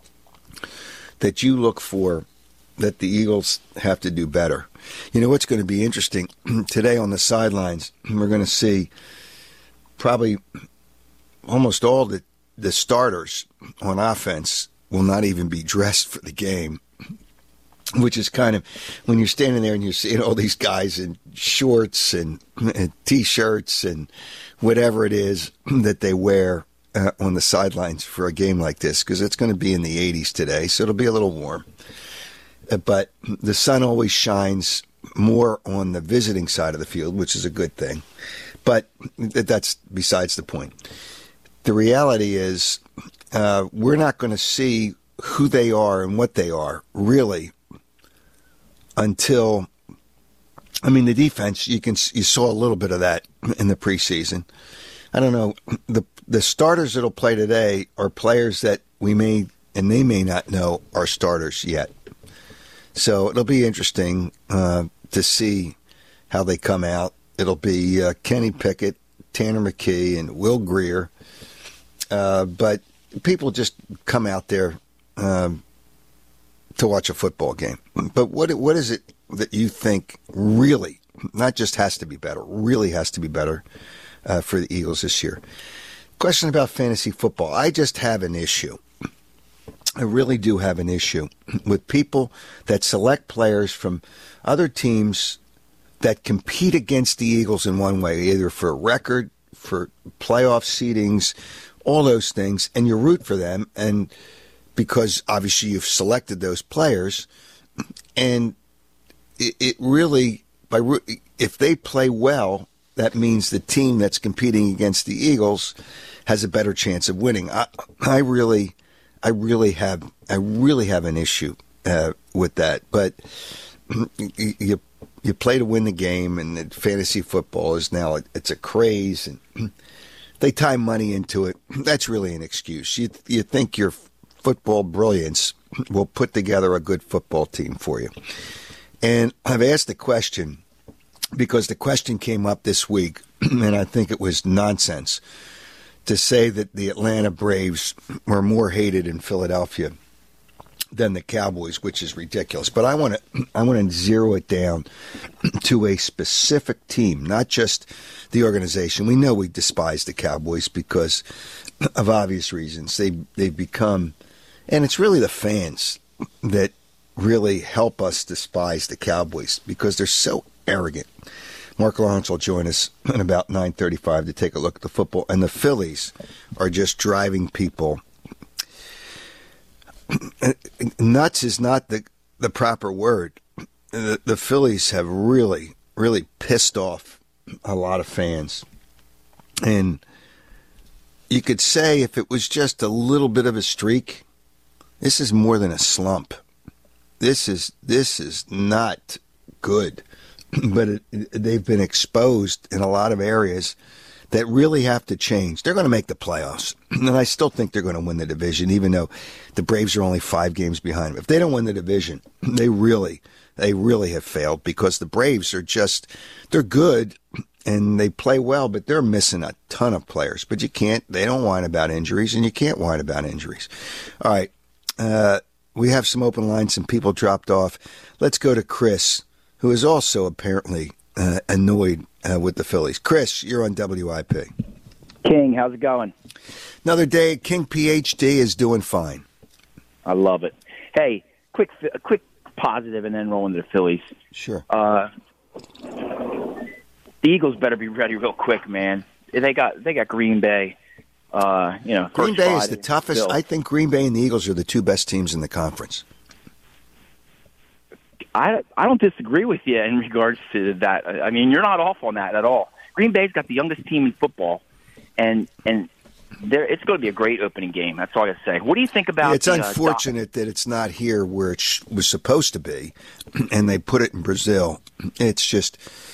that you look for that the Eagles have to do better? You know what's going to be interesting? Today on the sidelines, we're going to see probably almost all the, the starters on offense will not even be dressed for the game, which is kind of, when you're standing there and you're seeing all these guys in shorts and, and T-shirts and whatever it is that they wear uh, on the sidelines for a game like this, because it's going to be in the eighties today, so it'll be a little warm. But the sun always shines more on the visiting side of the field, which is a good thing. But that's besides the point. The reality is uh, we're not going to see who they are and what they are, really, until, I mean, the defense, you can you saw a little bit of that in the preseason. I don't know. The, the starters that'll play today are players that we may, and they may not know, are starters yet. So it'll be interesting uh, to see how they come out. It'll be uh, Kenny Pickett, Tanner McKee, and Will Grier. Uh, but people just come out there um, to watch a football game. But what what is it that you think really, not just has to be better, really has to be better uh, for the Eagles this year? Question about fantasy football. I just have an issue. I really do have an issue with people that select players from other teams that compete against the Eagles in one way, either for a record, for playoff seedings, all those things, and you root for them, and because obviously you've selected those players, and it, it really, by if they play well, that means the team that's competing against the Eagles has a better chance of winning. I, I really... I really have I really have an issue uh, with that. But you you play to win the game, and fantasy football is now it's a craze, and they tie money into it. That's really an excuse. You you think your football brilliance will put together a good football team for you. And I've asked the question because the question came up this week, and I think it was nonsense to say that the Atlanta Braves were more hated in Philadelphia than the Cowboys, which is ridiculous. But I want to I want to zero it down to a specific team, not just the organization. We know we despise the Cowboys because of obvious reasons. They they've become, and it's really the fans that really help us despise the Cowboys because they're so arrogant. Mark Lawrence will join us in about nine thirty-five to take a look at the football. And the Phillies are just driving people. Nuts is not the, the proper word. The, the Phillies have really, really pissed off a lot of fans. And you could say if it was just a little bit of a streak, this is more than a slump. This is this is not good. But it, they've been exposed in a lot of areas that really have to change. They're going to make the playoffs, and I still think they're going to win the division, even though the Braves are only five games behind them. If they don't win the division, they really, they really have failed, because the Braves are just, they're good and they play well, but they're missing a ton of players. But you can't, they don't whine about injuries, and you can't whine about injuries. All right, uh, we have some open lines, some people dropped off. Let's go to Chris, who is also apparently uh, annoyed uh, with the Phillies. Chris, you're on W I P. King, how's it going? Another day. King P H D is doing fine. I love it. Hey, quick, a quick positive, and then roll into the Phillies. Sure. Uh, the Eagles better be ready real quick, man. They got they got Green Bay. Uh, you know, Green Bay is the Friday, toughest. Bill. I think Green Bay and the Eagles are the two best teams in the conference. I, I don't disagree with you in regards to that. I mean, you're not off on that at all. Green Bay's got the youngest team in football, and and there it's going to be a great opening game. That's all I got to say. What do you think about? Yeah, it's the, unfortunate uh, that it's not here where it sh- was supposed to be, and they put it in Brazil. It's just.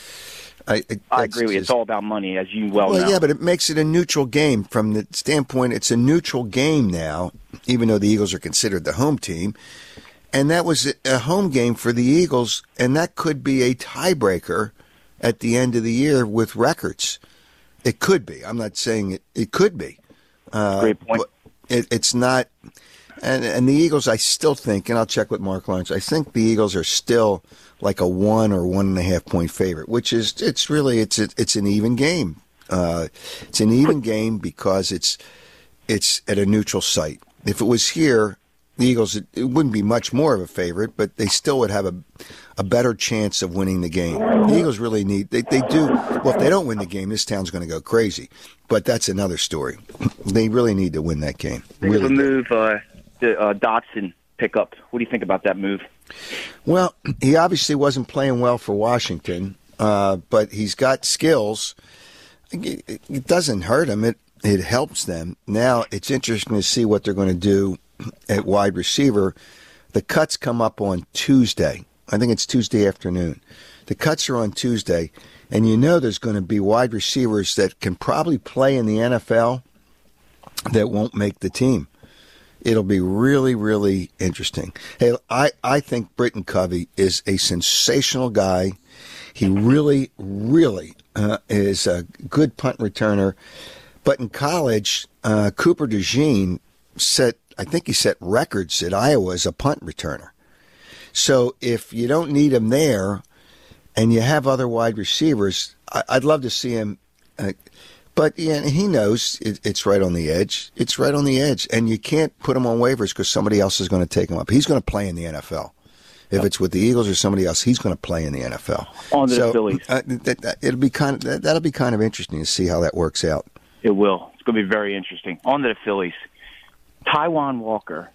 I, I, I agree with you. It's all about money, as you well, well know. yeah, but it makes it a neutral game from the standpoint. It's a neutral game now, even though the Eagles are considered the home team. And that was a home game for the Eagles, and that could be a tiebreaker at the end of the year with records. It could be. I'm not saying it. It could be. Uh, Great point. It, it's not. And, and the Eagles, I still think, and I'll check with Mark Lawrence, I think the Eagles are still like a one or one and a half point favorite, which is, it's really, it's a, it's an even game. Uh, it's an even game because it's it's at a neutral site. If it was here, the Eagles, it, it wouldn't be much more of a favorite, but they still would have a a better chance of winning the game. The Eagles really need, they, they do, well, if they don't win the game, this town's going to go crazy. But that's another story. They really need to win that game. There's Really a do. move, uh, the uh, Dotson pickup. What do you think about that move? Well, he obviously wasn't playing well for Washington, uh, but he's got skills. It, it doesn't hurt him. It it helps them. Now it's interesting to see what they're going to do at wide receiver. The cuts come up on Tuesday. I think it's Tuesday afternoon. The cuts are on Tuesday, and you know there's going to be wide receivers that can probably play in the N F L that won't make the team. It'll be really, really interesting. Hey, I, I think Britton Covey is a sensational guy. He really, really uh, is a good punt returner. But in college, uh, Cooper DeJean set, I think he set records at Iowa as a punt returner. So if you don't need him there and you have other wide receivers, I, I'd love to see him. Uh, But yeah, he knows it, it's right on the edge. It's right on the edge, and you can't put him on waivers because somebody else is going to take him up. He's going to play in the N F L. If it's with the Eagles or somebody else, he's going to play in the N F L. On to so, the Phillies. Uh, that, that, it'll be kind of that, that'll be kind of interesting to see how that works out. It will. It's going to be very interesting. On to the Phillies. Taijuan Walker.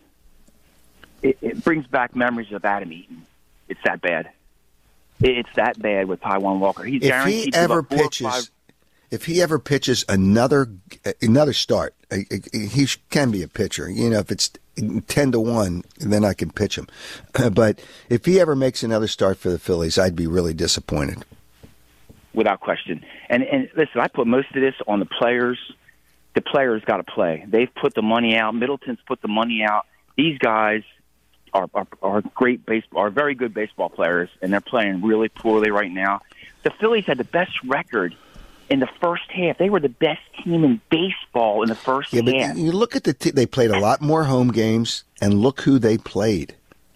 It, it brings back memories of Adam Eaton. It's that bad. It's that bad with Taijuan Walker. He's If guaranteed he to ever about four or pitches. five- If he ever pitches another another start, he can be a pitcher. You know, if it's ten to one, then I can pitch him. But if he ever makes another start for the Phillies, I'd be really disappointed. Without question. And and listen, I put most of this on the players. The players got to play. They've put the money out. Middleton's put the money out. These guys are are, are great baseball, are very good baseball players, and they're playing really poorly right now. The Phillies had the best record in the first half. They were the best team in baseball in the first Yeah, but half. you look at the t- they played a lot more home games, and look who they played.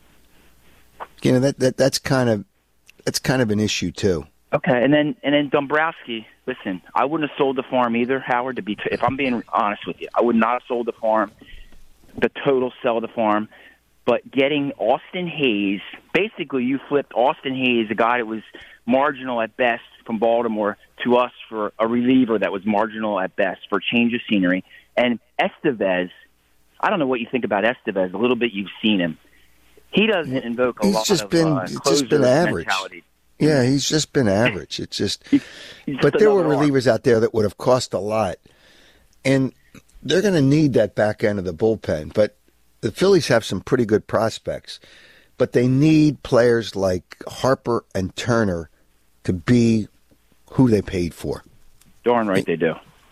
You know that, that that's kind of that's kind of an issue too. Okay, and then and then Dombrowski. Listen, I wouldn't have sold the farm either, Howard. To be, if I'm being honest with you, I would not have sold the farm. The total sell the farm, but getting Austin Hayes, basically, you flipped Austin Hayes, a guy that was marginal at best from Baltimore, to us for a reliever that was marginal at best for change of scenery. And Estevez, I don't know what you think about Estevez. A little bit, you've seen him. He doesn't invoke a He's lot just of been uh, it's just closer been average. mentality. Yeah, he's just been average. It's just, he's but there were another arm. relievers out there that would have cost a lot, and they're going to need that back end of the bullpen. But the Phillies have some pretty good prospects, but they need players like Harper and Turner to be who they paid for. Darn right they do.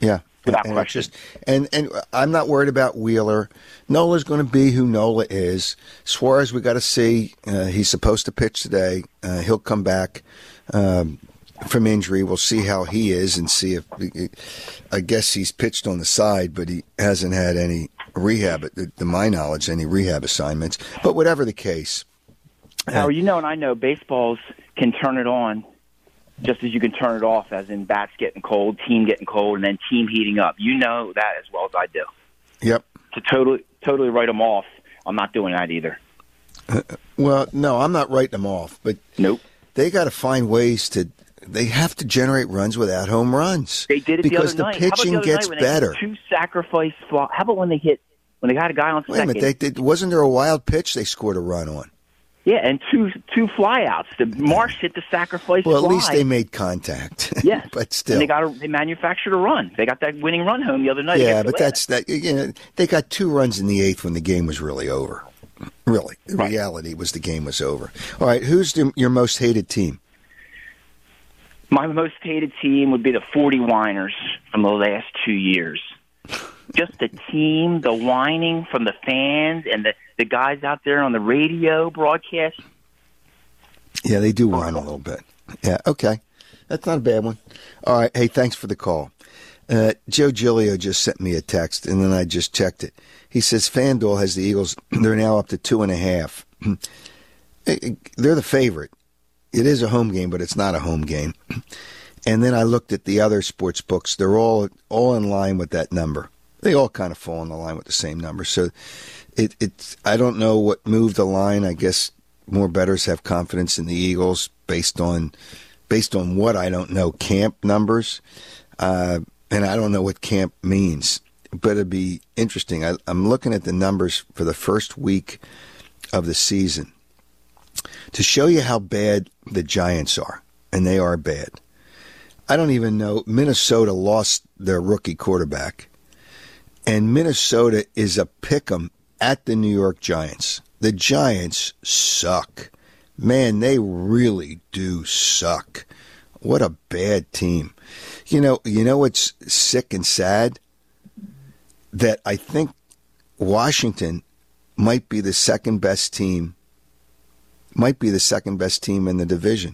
Without and question. Just, and and I'm not worried about Wheeler. Nola's going to be who Nola is. Suarez, we got to see. Uh, he's supposed to pitch today. Uh, he'll come back um, from injury. We'll see how he is and see if. I guess he's pitched on the side, but he hasn't had any rehab, to my knowledge, any rehab assignments. But whatever the case. Howard, you know, and I know baseballs can turn it on just as you can turn it off, as in bats getting cold, team getting cold, and then team heating up. You know that as well as I do. Yep. To totally, totally write them off, I'm not doing that either. Uh, well, no, I'm not writing them off, but nope. They got to find ways to. They have to generate runs without home runs. They did it because the other the night. pitching How about the other gets night when they better. hit two sacrifice fly? How about when they hit when they got a guy on Wait a second? minute, they, they, wasn't there a wild pitch they scored a run on? Yeah, and two two flyouts. The Marsh hit the sacrifice Well, at fly. least they made contact. Yes, but still, and they got a, they manufactured a run. They got that winning run home the other night. yeah, against but Atlanta. that's that. You know, they got two runs in the eighth when the game was really over. Really, the right. reality was the game was over. All right, who's the, your most hated team? My most hated team would be the forty whiners from the last two years. Just the team, the whining from the fans, and the, the guys out there on the radio broadcast. Yeah, they do whine a little bit. Yeah, okay. That's not a bad one. All right, hey, thanks for the call. Uh, Joe Giglio just sent me a text, and then I just checked it. He says FanDuel has the Eagles. They're now up to two and a half. They're the favorite. It is a home game, but it's not a home game. And then I looked at the other sports books. They're all all in line with that number. They all kind of fall in the line with the same number. So it, it's I don't know what moved the line. I guess more bettors have confidence in the Eagles based on based on what I don't know, camp numbers. Uh, and I don't know what camp means. But it'd be interesting. I, I'm looking at the numbers for the first week of the season to show you how bad the Giants are. And they are bad. I don't even know. Minnesota lost their rookie quarterback. And Minnesota is a pick'em at the New York Giants. The Giants suck. Man, they really do suck. What a bad team. You know, you know what's sick and sad? That I think Washington might be the second best team, might be the second best team in the division.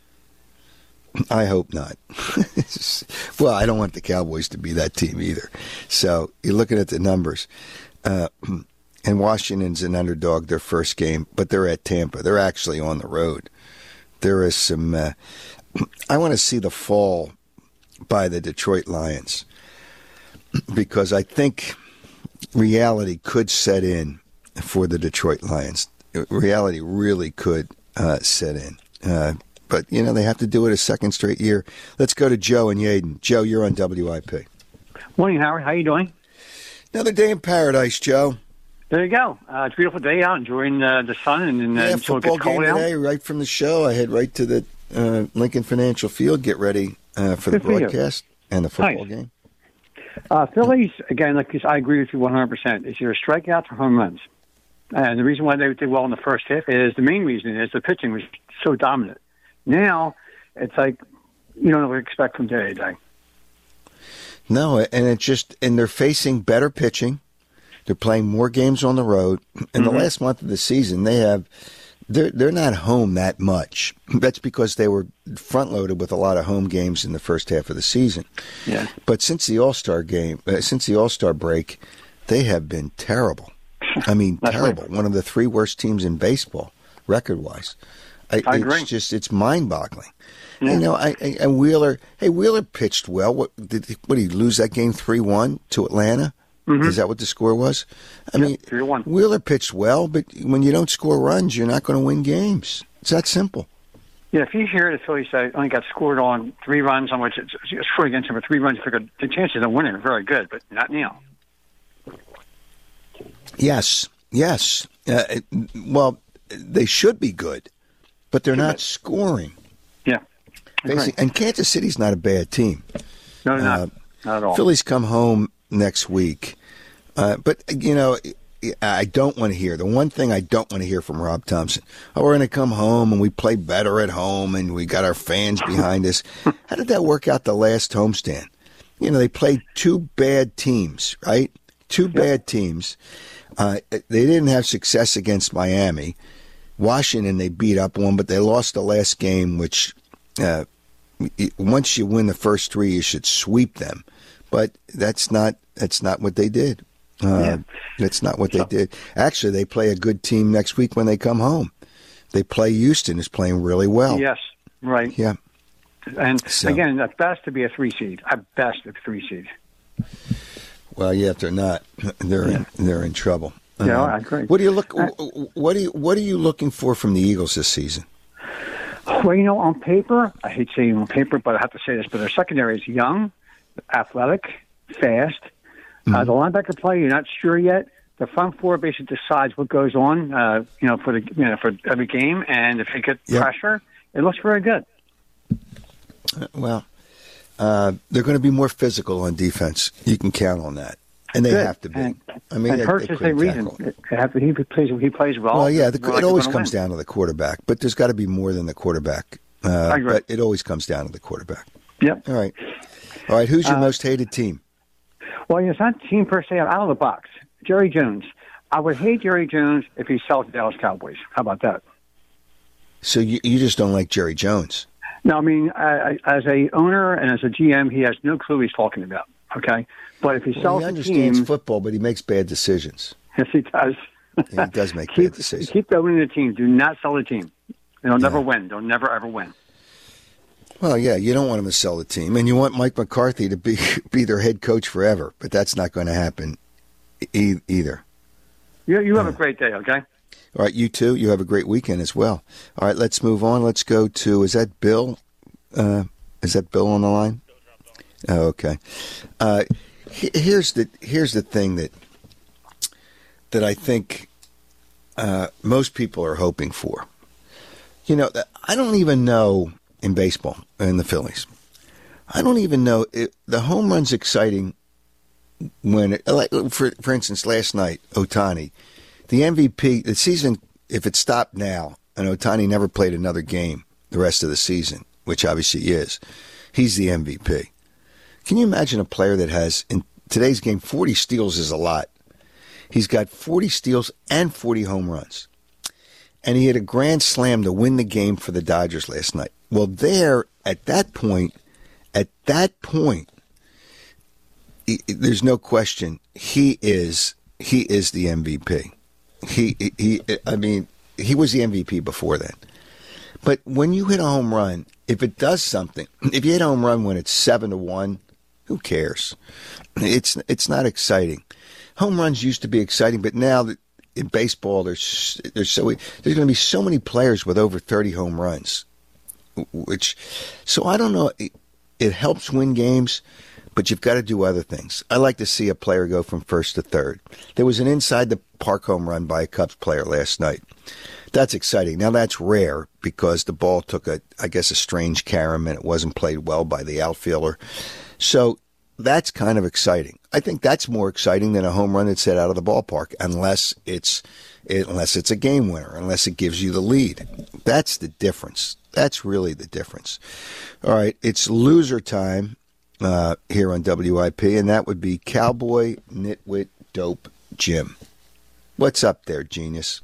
I hope not. Well, I don't want the Cowboys to be that team either. So you're looking at the numbers. Uh, and Washington's an underdog their first game, but they're at Tampa. They're actually on the road. There is some... Uh, I want to see the fall by the Detroit Lions because I think reality could set in for the Detroit Lions. Reality really could uh, set in. Uh But, you know, they have to do it a second straight year. Let's go to Joe and Yaden. Joe, you're on W I P. Morning, Howard. How you doing? Another day in paradise, Joe. There you go. Uh, it's a beautiful day out, enjoying uh, the sun and, and uh, yeah, until it football gets game cold out. today, right from the show. I head right to the uh, Lincoln Financial Field, get ready uh, for Good the for you. broadcast and the football Nice. game. Uh, Phillies, again, like I agree with you one hundred percent. It's either strikeouts or home runs. And the reason why they did well in the first half is the main reason is the pitching was so dominant. Now, it's like you don't know what to expect from day to day. No, and it's just, and they're facing better pitching. They're playing more games on the road. In Mm-hmm. the last month of the season, they have, they're, they're not home that much. That's because they were front loaded with a lot of home games in the first half of the season. Yeah. But since the All-Star game, uh, since the All-Star break, they have been terrible. I mean, terrible. One of the three worst teams in baseball, record-wise. I, I it's agree. just, it's mind-boggling. Yeah. You know, I, I, and Wheeler, hey, Wheeler pitched well. What did he, what, did he lose that game three one to Atlanta? Mm-hmm. Is that what the score was? I mean, three to one. Wheeler pitched well, but when you don't score runs, you're not going to win games. It's that simple. Yeah, if you hear the Phillies say only got scored on three runs on which it's, it's scored against them for three runs, you figure the chances of winning are very good, but not now. Yes, yes. Uh, it, well, they should be good, but they're not scoring. Yeah. Basically, and Kansas City's not a bad team. No, they're not. Uh, Not at all. Phillies come home next week. Uh, but, you know, I don't want to hear, the one thing I don't want to hear from Rob Thompson, oh, we're going to come home and we play better at home and we got our fans behind us. How did that work out the last homestand? you know, they played two bad teams, right? Two yep. bad teams. Uh, they didn't have success against Miami. Washington, they beat up one, but they lost the last game, which uh, once you win the first three, you should sweep them. But that's not that's not what they did. Uh, yeah. That's not what they did. Actually, they play a good team next week when they come home. They play Houston, is playing really well. Yes, right. Yeah. And so. again, at best to be a three seed. At best a three seed. Well, yeah, if they're not, they're yeah. in, they're in trouble. Yeah, um, I agree. What do you look? I, what do you What are you looking for from the Eagles this season? Well, you know, on paper, I hate saying on paper, but I have to say this: but their secondary is young, athletic, fast. Mm-hmm. Uh, the linebacker play, you're not sure yet. The front four basically decides what goes on, uh, you know, for the you know for every game, and if they get yep. pressure, it looks very good. Uh, well, uh, they're going to be more physical on defense. You can count on that. And they Good. have to be. And, I mean, and they, Hurts they is the reason. Have to, he plays. He plays well. Well, yeah, the, it like always comes win. down to the quarterback, but there's got to be more than the quarterback. Uh, I agree. But it always comes down to the quarterback. Yep. All right. All right. Who's your uh, most hated team? Well, it's not team per se. Out of the box, Jerry Jones. I would hate Jerry Jones if he sells the Dallas Cowboys. How about that? So you you just don't like Jerry Jones? No, I mean, I, I, as a owner and as a G M, he has no clue what he's talking about. Okay, but if he well, sells he the understands team, football, but he makes bad decisions. Yes, he does. He does make keep, bad decisions. Keep owning the team. Do not sell the team. They'll never yeah. win. They'll never ever win. Well, yeah, you don't want him to sell the team, and you want Mike McCarthy to be be their head coach forever, but that's not going to happen e- either. You you have uh, a great day. Okay. All right, you too. You have a great weekend as well. All right, let's move on. Let's go to, is that Bill? Uh, is that Bill on the line? Oh, okay. Uh, he, here's the here's the thing that that I think uh, most people are hoping for. You know, I don't even know in baseball in the Phillies. I don't even know it, the home run's exciting when, it, like for for instance, last night Ohtani. The M V P, the season, if it stopped now, and Ohtani never played another game the rest of the season, which obviously he is, he's the M V P. Can you imagine a player that has, in today's game, forty steals is a lot. He's got forty steals and forty home runs. And he had a grand slam to win the game for the Dodgers last night. Well, there, at that point, at that point, he, there's no question, he is, he is the M V P. He, he, I mean, he was the M V P before then. But when you hit a home run, if it does something, if you hit a home run when it's seven to one, who cares? It's it's not exciting. Home runs used to be exciting, but now that in baseball, there's there's so there's going to be so many players with over thirty home runs, which, so I don't know. It, it helps win games, but you've got to do other things. I like to see a player go from first to third. There was an inside the park home run by a Cubs player last night. That's exciting. Now, that's rare because the ball took, a, I guess, a strange carom and it wasn't played well by the outfielder. So that's kind of exciting. I think that's more exciting than a home run that's hit out of the ballpark, unless it's unless it's a game winner, unless it gives you the lead. That's the difference. That's really the difference. All right, it's loser time uh, here on W I P, and that would be Cowboy Nitwit Dope Jim. What's up there, genius?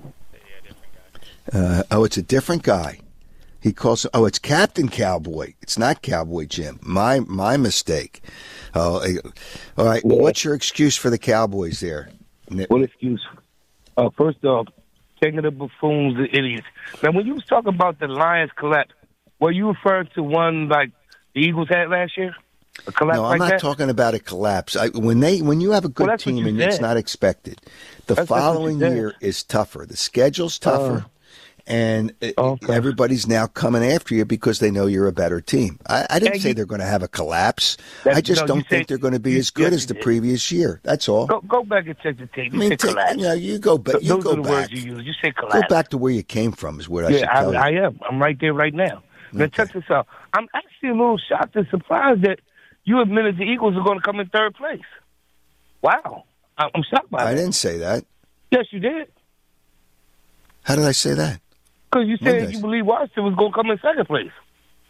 Uh, oh, it's a different guy. He calls. Oh, it's Captain Cowboy. It's not Cowboy Jim. My my mistake. Oh, all right. Yeah. What's your excuse for the Cowboys there? Nit- What excuse? Uh, first off, taking the buffoons, the idiots. Now, when you was talking about the Lions collapse, were you referring to one like the Eagles had last year? A collapse no, I'm like not that? talking about a collapse. I, when they when you have a good Well, team you and said. it's not expected, the That's- that's what you following said. year is tougher. The schedule's tougher. Uh, And it- Okay. everybody's now coming after you because they know you're a better team. I, I didn't And say you- they're going to have a collapse. That- I just no, you don't think said- they're going to be you- as good yes, as the you did. previous year. That's all. Go go back and check the tape. I You mean, said take, collapse. you know, you go back. You Those go are the back. words you use. You say Go collapse. back to where you came from is what I should yeah, tell I, you. I am. I'm right there right now. Now check this out. I'm actually a little shocked and surprised that you admitted the Eagles are going to come in third place. Wow, I- I'm shocked by I that. didn't say that. Yes, you did. How did I say that? Because you When did said I you say- believe Washington was going to come in second place.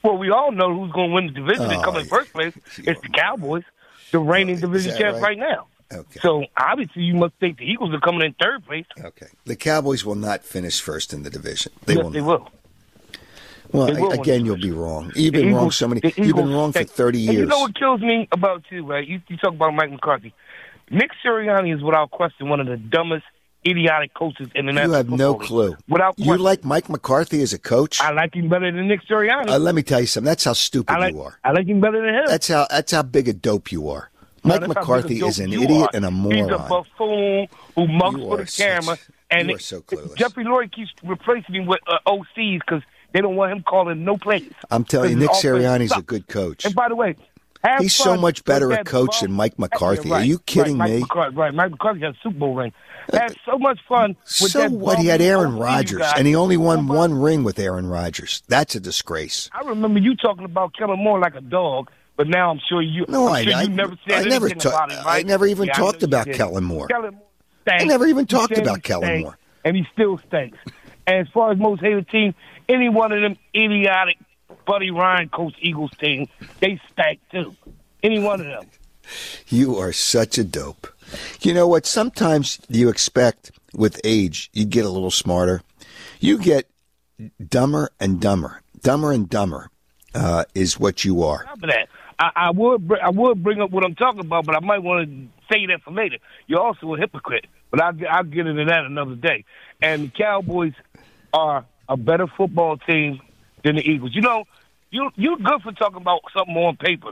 Well, we all know who's going to win the division Oh, and come in first place. It's the Cowboys, the reigning division that champs right? right now. Okay. So obviously, you must think the Eagles are coming in third place. Okay. The Cowboys will not finish first in the division. They yes, will. they not. will. Well, They will I- win again, the you'll be wrong. You've been The wrong Eagles- so many. the You've been Eagles wrong for stink. thirty And years. you know what kills me about you, right? You, you talk about Mike McCarthy. Nick Sirianni is without question one of the dumbest, idiotic coaches in the You National have no Football League. clue. Without You question. like Mike McCarthy as a coach? I like him better than Nick Sirianni. Uh, let me tell you something. That's how stupid I like, you are. I like him better than him. That's how. That's how big a dope you are. No, Mike that's how McCarthy big a is dope an you idiot are. and a He's a moron. buffoon who mugs You for are the camera. such- and you are it- so clueless. Jeffrey Lurie keeps replacing him with uh, O Cs because they don't want him calling no plays. I'm telling you, Nick Because his offense Sirianni's a sucks. good coach. And by the way, have He's fun so much with better a that coach bum- than Mike McCarthy. Yeah, right, Are you kidding right, me? Mike McCarthy, right, Mike McCarthy has a Super Bowl ring. Had so much fun with So that what? He bum had Aaron O C Rodgers, guy. and he only won one ring with Aaron Rodgers. That's a disgrace. I remember you talking about Kellen Moore like a dog, but now I'm sure you. No, I'm I, sure I, you never said I never anything ta- about him. I Right? never even Yeah, I talked know you about did. Kellen Moore. Kellen Moore stinks. I never even You talked said about he Kellen stinks, Moore. and he still stinks. And as far as most hated team, any one of them idiotic Buddy Ryan coach Eagles team, they stank too. Any one of them. You are such a dope. You know what? Sometimes you expect with age, you get a little smarter. You get dumber and dumber. Dumber and dumber uh, is what you are. Stop that. I, I would br- I would bring up what I'm talking about, but I might want to say that for later. You're also a hypocrite, but I'll, I'll get into that another day. And the Cowboys are a better football team than the Eagles. You know, you you're good for talking about something on paper.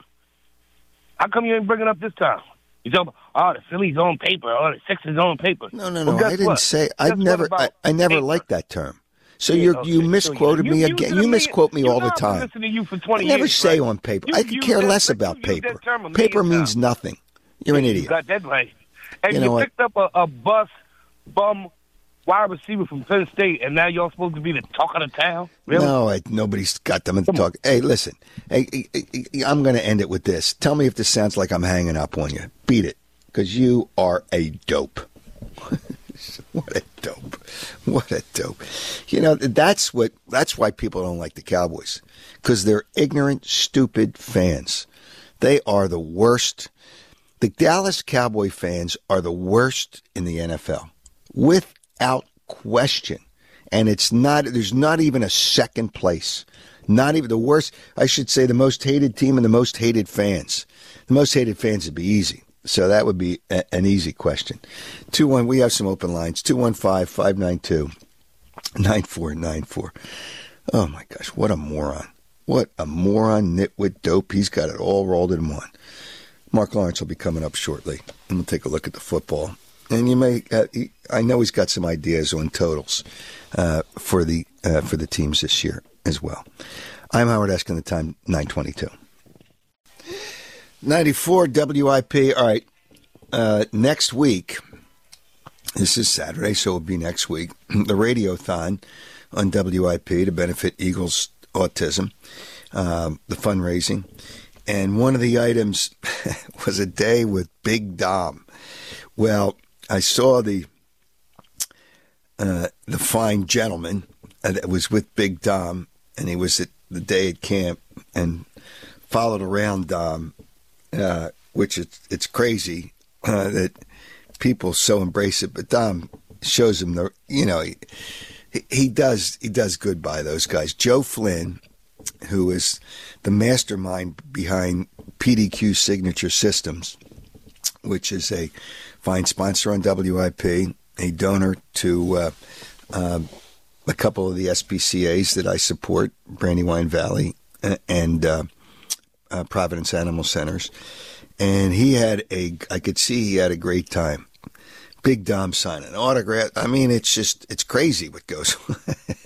How come you ain't bringing it up this time? You talk about, oh, the Phillies on paper, oh, the Sixers on paper. No, no, Well, no. guess I didn't what? say. I Guess what never. I, about I never paper? liked that term. So Yeah, you okay, you so misquoted you- me you again. used it You a misquote me million- all you the know, I've been time. listening to you for I twenty never years, say right? on paper. You I could used care that- less you about used that paper. term a million Paper means times. nothing. You're an You idiot. got that right. And You you, know what? picked up a, a bus bum wide receiver from Penn State, and now y'all supposed to be the talk of the town? Really? No, I, nobody's got them to talk. Hey, listen. Hey, hey, hey, I'm going to end it with this. Tell me if this sounds like I'm hanging up on you. Beat it, because you are a dope. What a dope. What a dope. You know, that's what. That's why people don't like the Cowboys, because they're ignorant, stupid fans. They are the worst. The Dallas Cowboy fans are the worst in the N F L, without question. And it's not, there's not even a second place. Not even the worst, I should say the most hated team and the most hated fans. The most hated fans would be easy. So that would be a, an easy question. two one, we have some open lines. two one five, five nine two, nine four nine four. Oh my gosh, what a moron. What a moron, nitwit, dope. He's got it all rolled in one. Mark Lawrence will be coming up shortly, and we'll take a look at the football. And you may, uh, he, I know he's got some ideas on totals uh, for the uh, for the teams this year as well. I'm Howard Eskin, the time nine twenty-two. ninety-four W I P. All right, uh, next week, this is Saturday, so it'll be next week, the Radiothon on W I P to benefit Eagles Autism, um, the fundraising. And one of the items was a day with Big Dom. Well, I saw the uh, the fine gentleman uh, that was with Big Dom, and he was at the day at camp and followed around Dom, uh, which it's, it's crazy uh, that people so embrace it. But Dom shows him the, you know, he, he does he does good by those guys. Joe Flynn, who is the mastermind behind P D Q Signature Systems, which is a fine sponsor on W I P, a donor to uh, uh, a couple of the S P C As that I support, Brandywine Valley and uh, uh, Providence Animal Centers. And he had a, I could see he had a great time. Big Dom signing an autograph. I mean, it's just, it's crazy what goes on.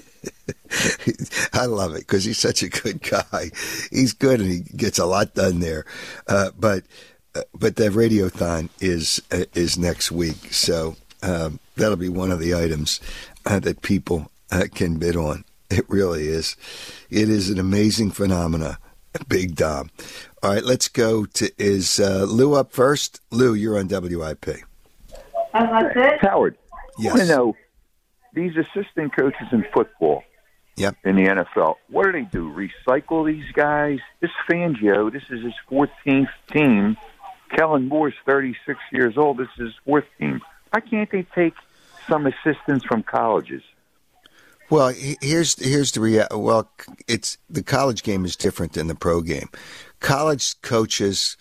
I love it because he's such a good guy. He's good and he gets a lot done there. Uh, but uh, but the Radiothon is uh, is next week, so um, that'll be one of the items uh, that people uh, can bid on. It really is. It is an amazing phenomena. Big Dom. All right, let's go to is uh, Lou up first. Lou, you're on W I P. Howard, Yes. I want to know these assistant coaches in football. Yep. in the N F L. What do they do? Recycle these guys? This Fangio, this is his fourteenth team. Kellen Moore's thirty-six years old. This is his fourth team. Why can't they take some assistance from colleges? Well, here's here's the rea- well, it's the college game is different than the pro game. College coaches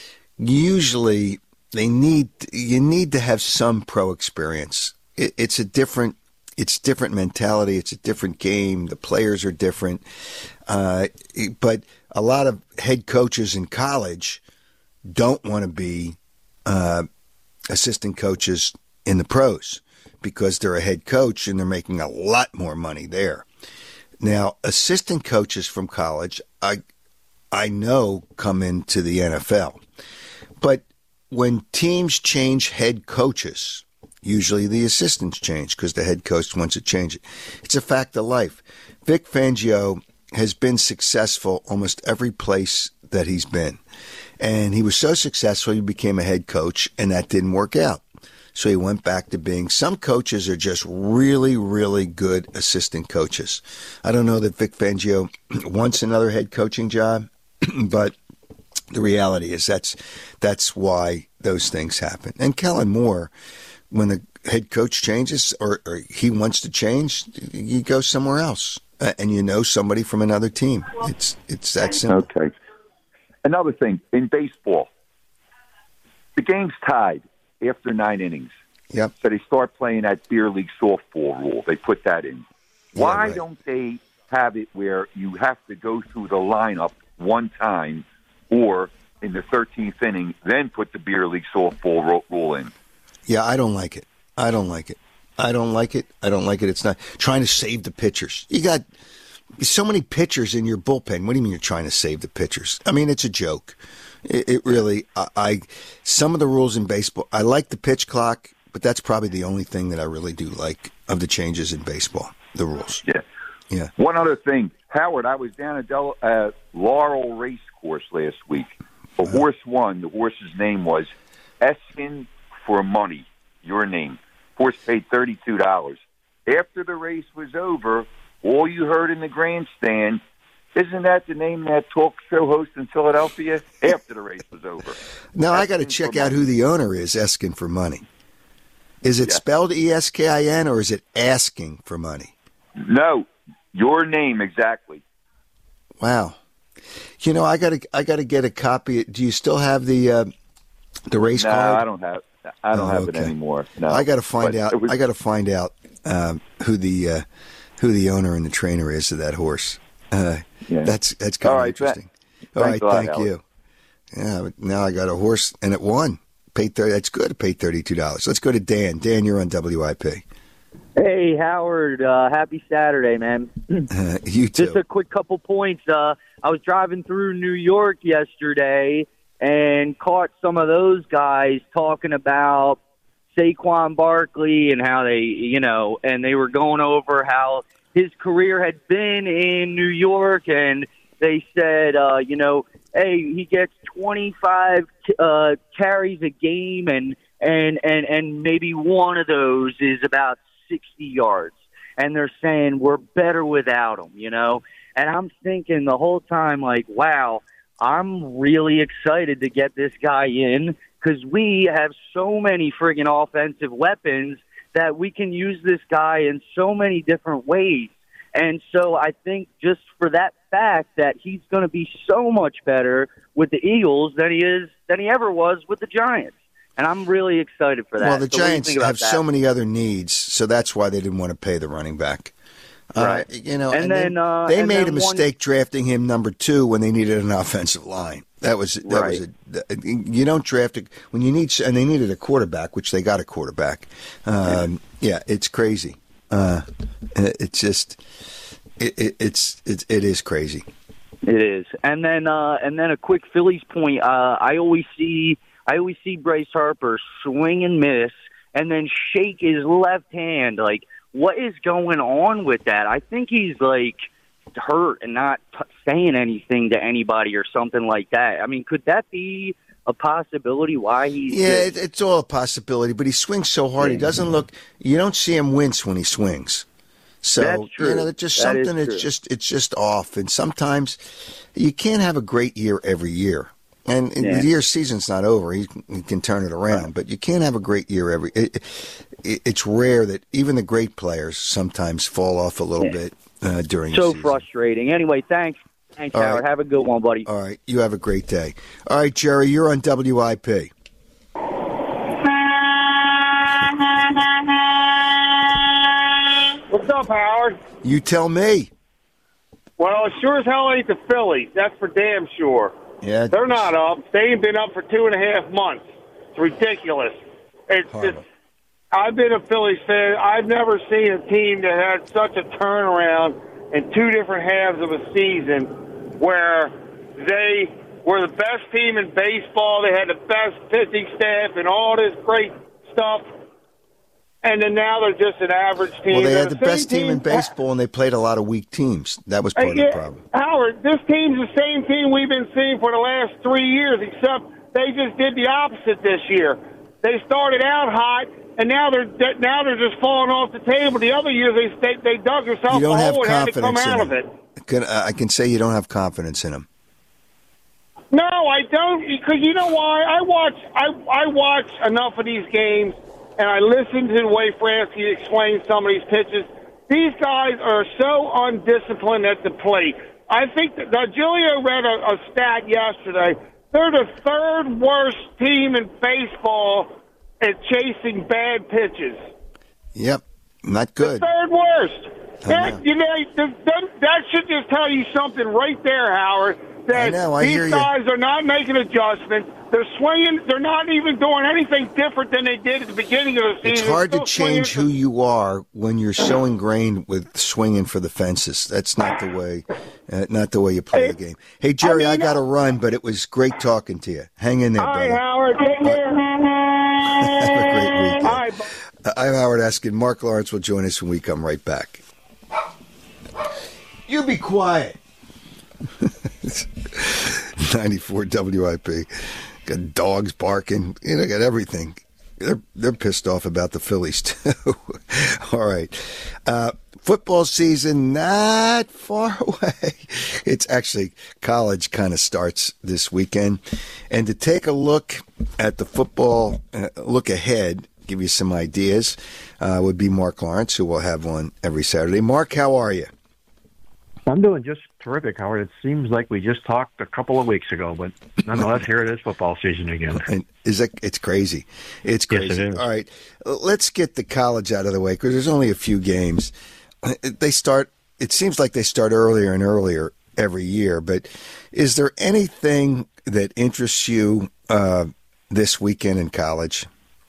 usually they need you need to have some pro experience. It, it's a different it's different mentality. It's a different game. The players are different, uh, but a lot of head coaches in college don't want to be uh, assistant coaches in the pros, because they're a head coach and they're making a lot more money there. Now, assistant coaches from college, I I know come into the N F L. But when teams change head coaches, usually the assistants change because the head coach wants to change it. It's a fact of life. Vic Fangio has been successful almost every place that he's been. And he was so successful, he became a head coach, and that didn't work out. So he went back to being, some coaches are just really, really good assistant coaches. I don't know that Vic Fangio wants another head coaching job, but the reality is that's that's why those things happen. And Kellen Moore, when the head coach changes or, or he wants to change, you go somewhere else, uh, and you know somebody from another team. It's it's that simple. Okay. Another thing, in baseball, the game's tied after nine innings. Yep. So they start playing that beer league softball rule. They put that in. Why yeah, right. don't they have it where you have to go through the lineup one time, or in the thirteenth inning, then put the beer league softball rule in? Yeah, I don't like it. I don't like it. I don't like it. I don't like it. It's not trying to save the pitchers. You got so many pitchers in your bullpen. What do you mean you're trying to save the pitchers? I mean, it's a joke. It, it really, I, I, some of the rules in baseball, I like the pitch clock, but that's probably the only thing that I really do like of the changes in baseball, the rules. Yeah. Yeah. One other thing, Howard, I was down at Del- uh, Laurel Race Course last week. A uh, horse won. The horse's name was Eskin for Money, your name. Horse paid thirty-two dollars. After the race was over, all you heard in the grandstand, isn't that the name of that talk show host in Philadelphia? After the race was over. Now, I got to check out who the owner is, Eskin for Money. Is it yeah. spelled E S K I N or is it asking for money? No, your name exactly. Wow. You know, I got to I got to get a copy. Do you still have the uh, the race no, card? No, I don't have I don't oh, have okay. it anymore. No. I got to find but out was... I got to find out um, who the uh, who the owner and the trainer is of that horse. Uh, yeah. That's that's kind All of right, interesting. Th- All right, lot, thank Howard. you. Yeah, but now I got a horse and it won. Paid thirty. That's good. It paid thirty-two dollars. Let's go to Dan. Dan, you're on W I P. Hey, Howard. Uh, happy Saturday, man. Uh, you too. Just a quick couple points. Uh, I was driving through New York yesterday and caught some of those guys talking about Saquon Barkley and how they, you know, and they were going over how his career had been in New York, and they said, uh, you know, hey, he gets twenty-five uh, carries a game, and, and, and, and maybe one of those is about sixty yards. And they're saying we're better without him, you know. And I'm thinking the whole time, like, wow, I'm really excited to get this guy in because we have so many friggin' offensive weapons that we can use this guy in so many different ways. And so I think just for that fact that he's going to be so much better with the Eagles than he is than he ever was with the Giants. And I'm really excited for that. Well, the so Giants have that? so many other needs, so that's why they didn't want to pay the running back. Right. Uh, you know, and, and then they, uh, they and made then a mistake one... drafting him number two when they needed an offensive line. That was that right. was a, you don't draft it when you need, and they needed a quarterback, which they got a quarterback. Um, yeah, it's crazy. Uh, it's just it, it, it's it, it is crazy. It is, and then uh, and then a quick Phillies point. Uh, I always see I always see Bryce Harper swing and miss, and then shake his left hand. Like, what is going on with that? I think he's like hurt and not t- saying anything to anybody or something like that. I mean, could that be a possibility why he's... Yeah, it, it's all a possibility, but he swings so hard. Yeah. He doesn't look... You don't see him wince when he swings. So That's true. you know, it's just That is something. It's true. just it's just off, and sometimes you can't have a great year every year. And Yeah. the year season's not over; he, he can turn it around. But you can't have a great year every. It, it, it's rare that even the great players sometimes fall off a little Yeah. bit uh, during the So season. frustrating. Anyway, thanks. Thanks, All Howard. right. Have a good one, buddy. All right, you have a great day. All right, Jerry, you're on W I P. What's up, Howard? You tell me. Well, it sure as hell ain't the Phillies. That's for damn sure. Yeah, They're not up. They ain't been up for two and a half months. It's ridiculous. It's just, I've been a Phillies fan. I've never seen a team that had such a turnaround in two different halves of a season where they were the best team in baseball. They had the best pitching staff and all this great stuff. And then now they're just an average team. Well, they They're had the same best team in baseball, and they played a lot of weak teams. That was part Uh, of yeah, the problem. Howard, this team's the same team we've been seeing for the last three years, except they just did the opposite this year. They started out hot, and now they're now they're just falling off the table. The other years they they, they dug themselves You don't a have hole and had to come confidence out in of them. it. Can, uh, I can say you don't have confidence in them. No, I don't, because you know why? I watch I I watch enough of these games, and I listen to the way Fransky explains some of these pitches. These guys are so undisciplined at the plate. I think that uh, Julio read a, a stat yesterday. They're the third worst team in baseball at chasing bad pitches. Yep, not good. Third worst. That, you know, that, that, that should just tell you something right there, Howard. That I know, I these hear you. guys are not making adjustments. They're swinging. They're not even doing anything different than they did at the beginning of the season. It's hard They're to still change swinging who you are when you're so ingrained with swinging for the fences. That's not the way, uh, not the way you play the game. Hey, Jerry, I, mean, got to run, but it was great talking to you. Hang in there, All right, brother. Howard. Take care. Have a great weekend. All right. Uh, I'm Howard Eskin. Mark Lawrence will join us when we come right back. You be quiet. ninety-four W I P. Got dogs barking. You know, got everything. They're they're pissed off about the Phillies too. All right, uh, football season not far away. It's actually college kind of starts this weekend, and to take a look at the football, uh, look ahead, give you some ideas, uh, would be Mark Lawrence, who we'll have on every Saturday. Mark, how are you? I'm doing just terrific, Howard. It seems like we just talked a couple of weeks ago, but nonetheless, here it is, football season again. And is that it's crazy? It's crazy. Yes, it is. All right, let's get the college out of the way because there's only a few games. They start. It seems like they start earlier and earlier every year. But is there anything that interests you uh, this weekend in college?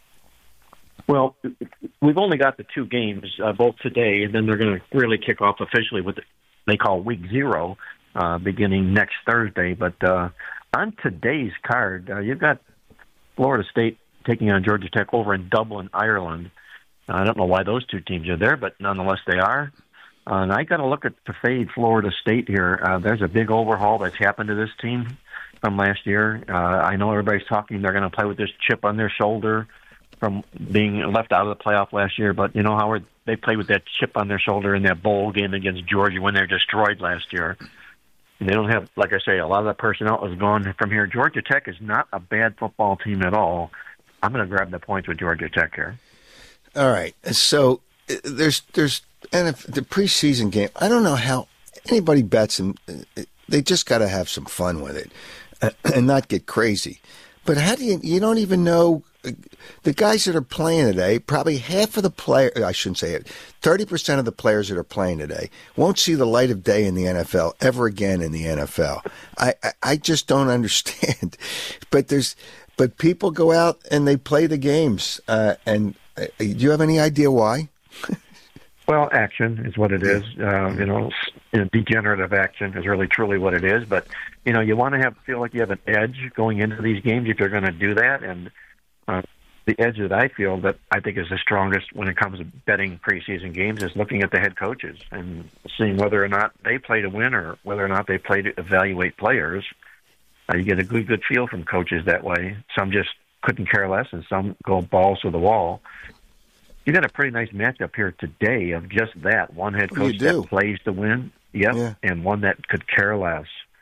Well, we've only got the two games, uh, both today, and then they're going to really kick off officially with they call week zero, uh, beginning next Thursday. But uh, on today's card, uh, you've got Florida State taking on Georgia Tech over in Dublin, Ireland. Uh, I don't know why those two teams are there, but nonetheless they are. Uh, and I got to look at to fade Florida State here. Uh, there's a big overhaul that's happened to this team from last year. Uh, I know everybody's talking they're going to play with this chip on their shoulder from being left out of the playoff last year. But, you know, Howard, they played with that chip on their shoulder in that bowl game against Georgia when they were destroyed last year. And they don't have, like I say, a lot of that personnel is gone from here. Georgia Tech is not a bad football team at all. I'm going to grab the points with Georgia Tech here. All right. So uh, there's there's and if the preseason game, I don't know how anybody bets them. They just got to have some fun with it uh, and not get crazy. But how do you? You don't even know the guys that are playing today. Probably half of the player. I shouldn't say it. Thirty percent of the players that are playing today won't see the light of day in the N F L ever again in the N F L. I I, I just don't understand. But there's but people go out and they play the games. Uh, and uh, do you have any idea why? Well, action is what it is. Uh, you know, you know, degenerative action is really truly what it is. But you know, you want to have feel like you have an edge going into these games if you're going to do that. And uh, the edge that I feel that I think is the strongest when it comes to betting preseason games is looking at the head coaches and seeing whether or not they play to win or whether or not they play to evaluate players. Uh, you get a good good feel from coaches that way. Some just couldn't care less, and some go balls to the wall. you got a pretty nice matchup here today of just that. One head Oh, you coach do. that plays to win, yep, Yeah. and one that could care less.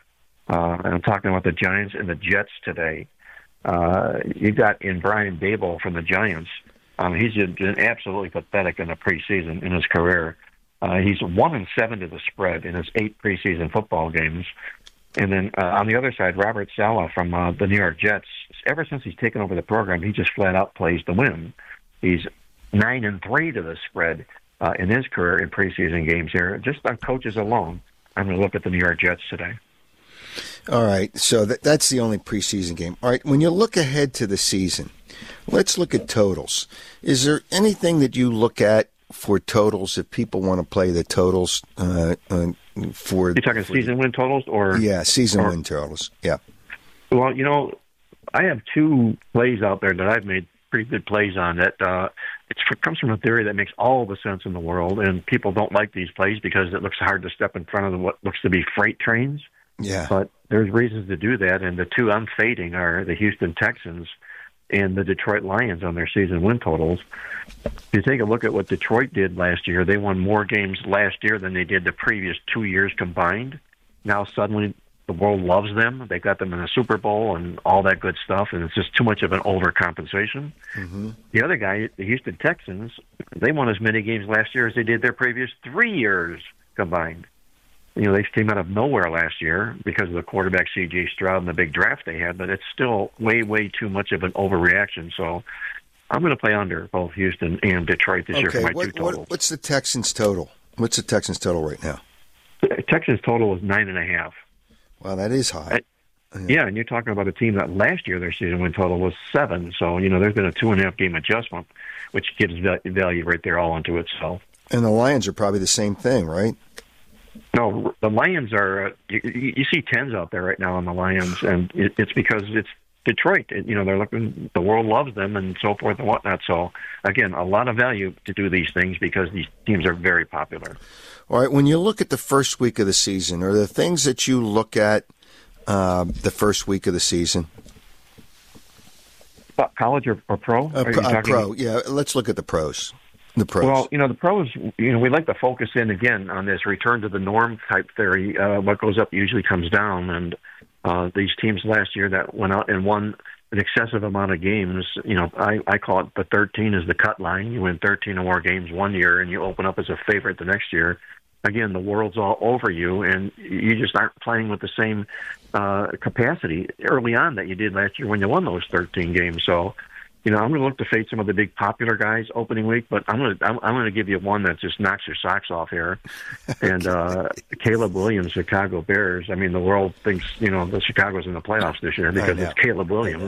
Uh, and I'm talking about the Giants and the Jets today. Uh, you got in Brian Daboll from the Giants. Um, he's been absolutely pathetic in the preseason in his career. Uh, he's one and seven to the spread in his eight preseason football games. And then uh, on the other side, Robert Saleh from uh, the New York Jets. Ever since he's taken over the program, he just flat out plays to win. He's nine and three to the spread uh, in his career in preseason games here. Just on coaches alone, I'm going to look at the New York Jets today. All right, so that, that's the only preseason game. All right, when you look ahead to the season, let's look at totals. Is there anything that you look at for totals if people want to play the totals uh, uh, for? You're talking for, season win totals, or yeah, season or, win totals. Yeah. Well, you know, I have two plays out there that I've made pretty good plays on. That uh, it's, it comes from a theory that makes all the sense in the world, and people don't like these plays because it looks hard to step in front of what looks to be freight trains. Yeah. But there's reasons to do that, and the two I'm fading are the Houston Texans and the Detroit Lions on their season win totals. If you take a look at what Detroit did last year, they won more games last year than they did the previous two years combined. Now suddenly the world loves them. They got them in the Super Bowl and all that good stuff, and it's just too much of an overcompensation. Mm-hmm. The other guy, the Houston Texans, they won as many games last year as they did their previous three years combined. You know, they came out of nowhere last year because of the quarterback C J Stroud and the big draft they had, but it's still way, way too much of an overreaction. So I'm going to play under both Houston and Detroit this okay, year for my what, two totals. What, what's the Texans total? What's the Texans total right now? The Texans total is nine and a half. Well, that is high. I, yeah, and you're talking about a team that last year their season win total was seven. So, you know, there's been a two and a half game adjustment, which gives value right there all unto itself. And the Lions are probably the same thing, right? No, the Lions are. Uh, you, you see tens out there right now on the Lions, and it, it's because it's Detroit. It, you know, they're looking. The world loves them, and so forth and whatnot. So, again, a lot of value to do these things because these teams are very popular. All right. When you look at the first week of the season, are there things that you look at uh, the first week of the season? College or, or pro? Uh, pro, uh, pro, yeah. Let's look at the pros. The pros. Well, you know, the pros, you know, we like to focus in again on this return to the norm type theory. Uh, what goes up usually comes down. And uh, these teams last year that went out and won an excessive amount of games, you know, I, I call it the thirteen is the cut line. You win thirteen or more games one year and you open up as a favorite the next year. Again, the world's all over you, and you just aren't playing with the same uh, capacity early on that you did last year when you won those thirteen games. So, you know, I'm going to look to fade some of the big popular guys opening week, but I'm going to I'm, I'm going to give you one that just knocks your socks off here. And uh, Caleb Williams, Chicago Bears. I mean, the world thinks, you know, the Chicago's in the playoffs this year because it's Caleb Williams.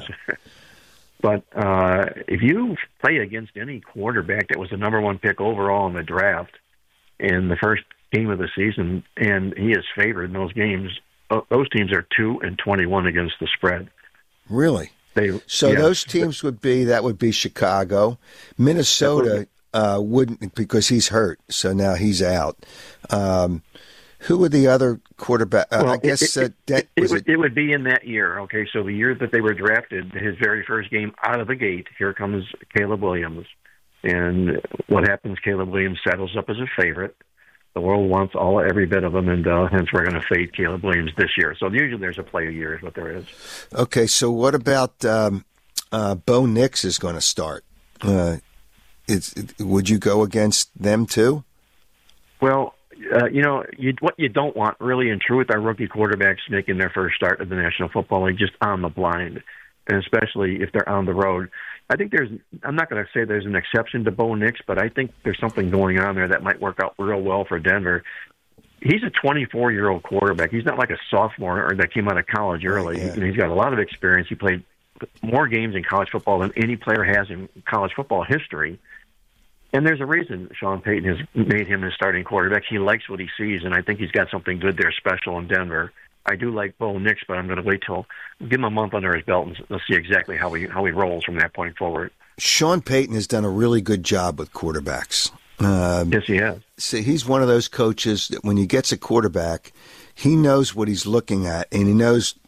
But uh, if you play against any quarterback that was the number one pick overall in the draft in the first game of the season, and he is favored in those games, uh, those teams are two and twenty-one against the spread. Really? They, so yeah. those teams would be, that would be Chicago. Minnesota uh, wouldn't because he's hurt, so now he's out. Um, who would the other quarterback? Uh, well, I guess it, it, uh, that, it, was it, would, it would be in that year. Okay, so the year that they were drafted, his very first game out of the gate, here comes Caleb Williams. And what happens, Caleb Williams settles up as a favorite. The world wants all every bit of them, and uh, hence we're going to fade Caleb Williams this year. So usually there's a play a year is what there is. Okay, so what about um, uh, Bo Nix is going to start? Uh, it's, it, would you go against them too? Well, uh, you know, you, what you don't want really and true with our rookie quarterbacks making their first start of the National Football League just on the blind, and especially if they're on the road. I think there's, I'm not going to say there's an exception to Bo Nix, but I think there's something going on there that might work out real well for Denver. He's a twenty-four-year-old quarterback. He's not like a sophomore or that came out of college early. Right, yeah. He's got a lot of experience. He played more games in college football than any player has in college football history. And there's a reason Sean Payton has made him his starting quarterback. He likes what he sees, and I think he's got something good there special in Denver. I do like Bo Nix, but I'm going to wait till give him a month under his belt and let's see exactly how he how he rolls from that point forward. Sean Payton has done a really good job with quarterbacks. Um, yes, he has. So he's one of those coaches that when he gets a quarterback, he knows what he's looking at, and he knows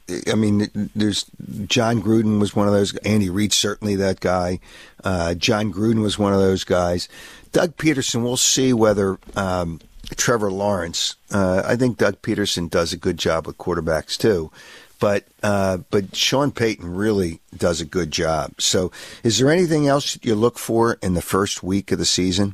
I mean, there's John Gruden was one of those. Andy Reid, certainly that guy. Uh, John Gruden was one of those guys. Doug Peterson, we'll see whether um, Trevor Lawrence. Uh, I think Doug Peterson does a good job with quarterbacks too. But uh, but Sean Payton really does a good job. So is there anything else you look for in the first week of the season?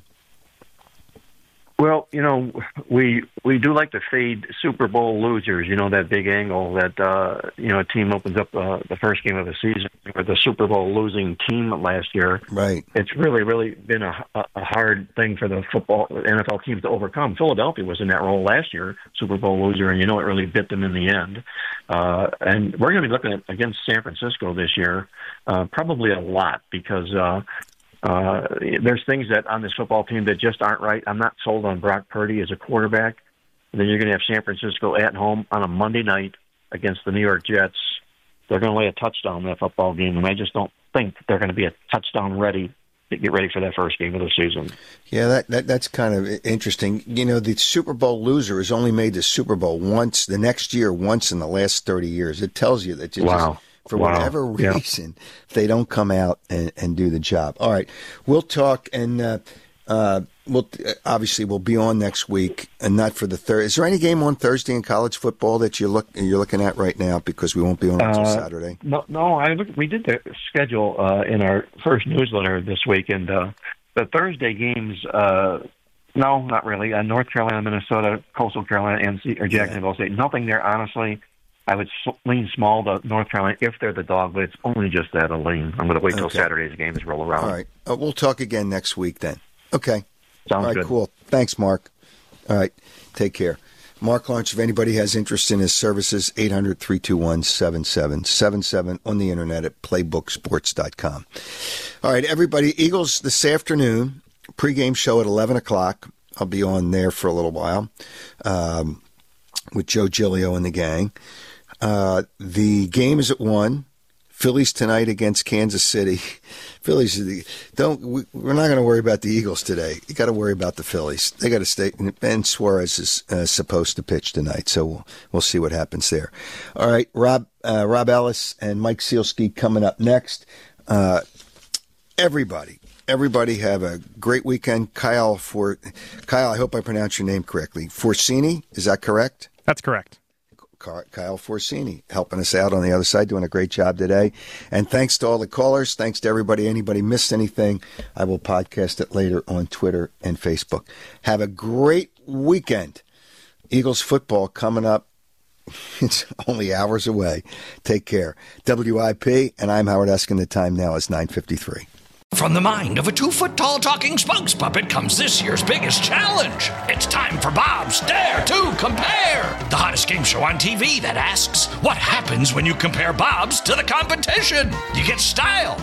Well, you know, we we do like to fade Super Bowl losers. You know, that big angle that, uh, you know, a team opens up uh, the first game of the season with the Super Bowl losing team last year. Right. It's really, really been a, a hard thing for the football N F L teams to overcome. Philadelphia was in that role last year, Super Bowl loser, and you know it really bit them in the end. Uh, and we're going to be looking at against San Francisco this year, uh, probably a lot because uh, uh, there's things that on this football team that just aren't right. I'm not sold on Brock Purdy as a quarterback. And then you're going to have San Francisco at home on a Monday night against the New York Jets. They're going to lay a touchdown in that football game, and I just don't think they're going to be a touchdown ready to get ready for that first game of the season. Yeah, that, that that's kind of interesting. You know, the Super Bowl loser has only made the Super Bowl once, the next year, once in the last thirty years. It tells you that you wow. just, for wow. whatever reason, yeah. they don't come out and, and do the job. All right, we'll talk, and uh, uh, we'll obviously we'll be on next week, and not for the third. Is there any game on Thursday in college football that you look you're looking at right now? Because we won't be on until uh, Saturday. No, no. I look, we did the schedule uh, in our first newsletter this week, and uh, the Thursday games. Uh, no, not really. Uh, North Carolina, Minnesota, Coastal Carolina, and C- or Jacksonville State. Nothing there, honestly. I would lean small to North Carolina if they're the dog, but it's only just that a lean. I'm going to wait till Okay. Saturday's games roll around. All right, uh, we'll talk again next week then. Okay. Sounds All right, good. cool. Thanks, Mark. All right, take care. Mark Lawrence, if anybody has interest in his services, eight hundred, three two one, seven seven seven seven on the internet at playbook sports dot com. All right, everybody, Eagles this afternoon, pregame show at eleven o'clock. I'll be on there for a little while um, with Joe Giglio and the gang. Uh, the game is at one. Phillies tonight against Kansas City. Phillies, don't. We, we're not going to worry about the Eagles today. You got to worry about the Phillies. They got to stay. And Suarez is uh, supposed to pitch tonight, so we'll, we'll see what happens there. All right, Rob, uh, Rob Ellis and Mike Sealski coming up next. Uh, everybody, everybody, have a great weekend. Kyle for Kyle. I hope I pronounced your name correctly. Forcini, is that correct? That's correct. Kyle Forcini helping us out on the other side, doing a great job today. And thanks to all the callers. Thanks to everybody. Anybody missed anything, I will podcast it later on Twitter and Facebook. Have a great weekend. Eagles football coming up. It's only hours away. Take care. W I P, and I'm Howard Eskin. The time now is nine fifty-three. From the mind of a two-foot-tall talking spokes puppet comes this year's biggest challenge. It's time for Bob's Dare to Compare, the hottest game show on T V that asks, what happens when you compare Bob's to the competition? You get style.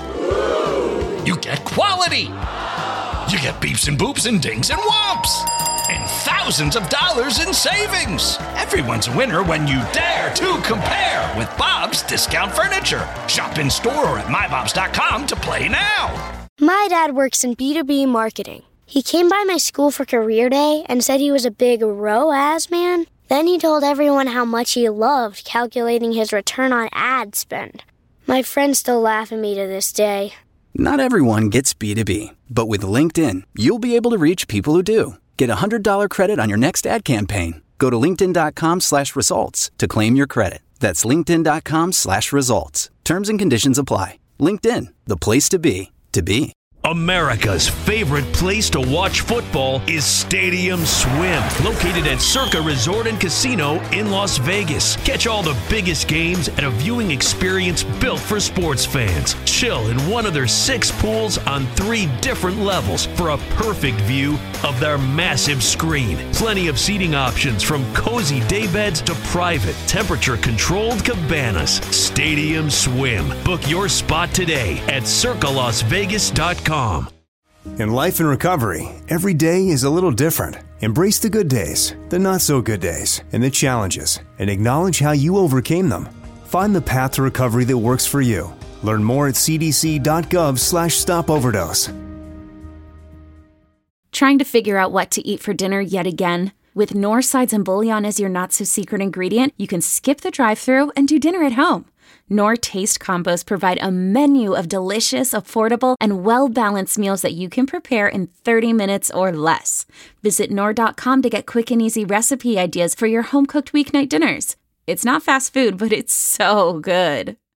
You get quality. You get beeps and boops and dings and whomps. And thousands of dollars in savings. Everyone's a winner when you dare to compare with Bob's Discount Furniture. Shop in store or at my bobs dot com to play now. My dad works in B two B marketing. He came by my school for career day and said he was a big R O A S man. Then he told everyone how much he loved calculating his return on ad spend. My friends still laugh at me to this day. Not everyone gets B two B, but with LinkedIn, you'll be able to reach people who do. Get a one hundred dollars credit on your next ad campaign. Go to linkedin.com slash results to claim your credit. That's linkedin.com slash results. Terms and conditions apply. LinkedIn, the place to be, to be. America's favorite place to watch football is Stadium Swim, located at Circa Resort and Casino in Las Vegas. Catch all the biggest games at a viewing experience built for sports fans. Chill in one of their six pools on three different levels for a perfect view of their massive screen. Plenty of seating options from cozy daybeds to private, temperature-controlled cabanas. Stadium Swim. Book your spot today at circa las vegas dot com. In life and recovery, every day is a little different. Embrace the good days, the not so good days, and the challenges, and acknowledge how you overcame them. Find the path to recovery that works for you. Learn more at cdc.gov slash stop overdose. Trying to figure out what to eat for dinner yet again? With Knorr sides and bouillon as your not-so-secret ingredient, you can skip the drive-thru and do dinner at home. Knorr Taste Combos provide a menu of delicious, affordable, and well-balanced meals that you can prepare in thirty minutes or less. Visit Knorr dot com to get quick and easy recipe ideas for your home-cooked weeknight dinners. It's not fast food, but it's so good.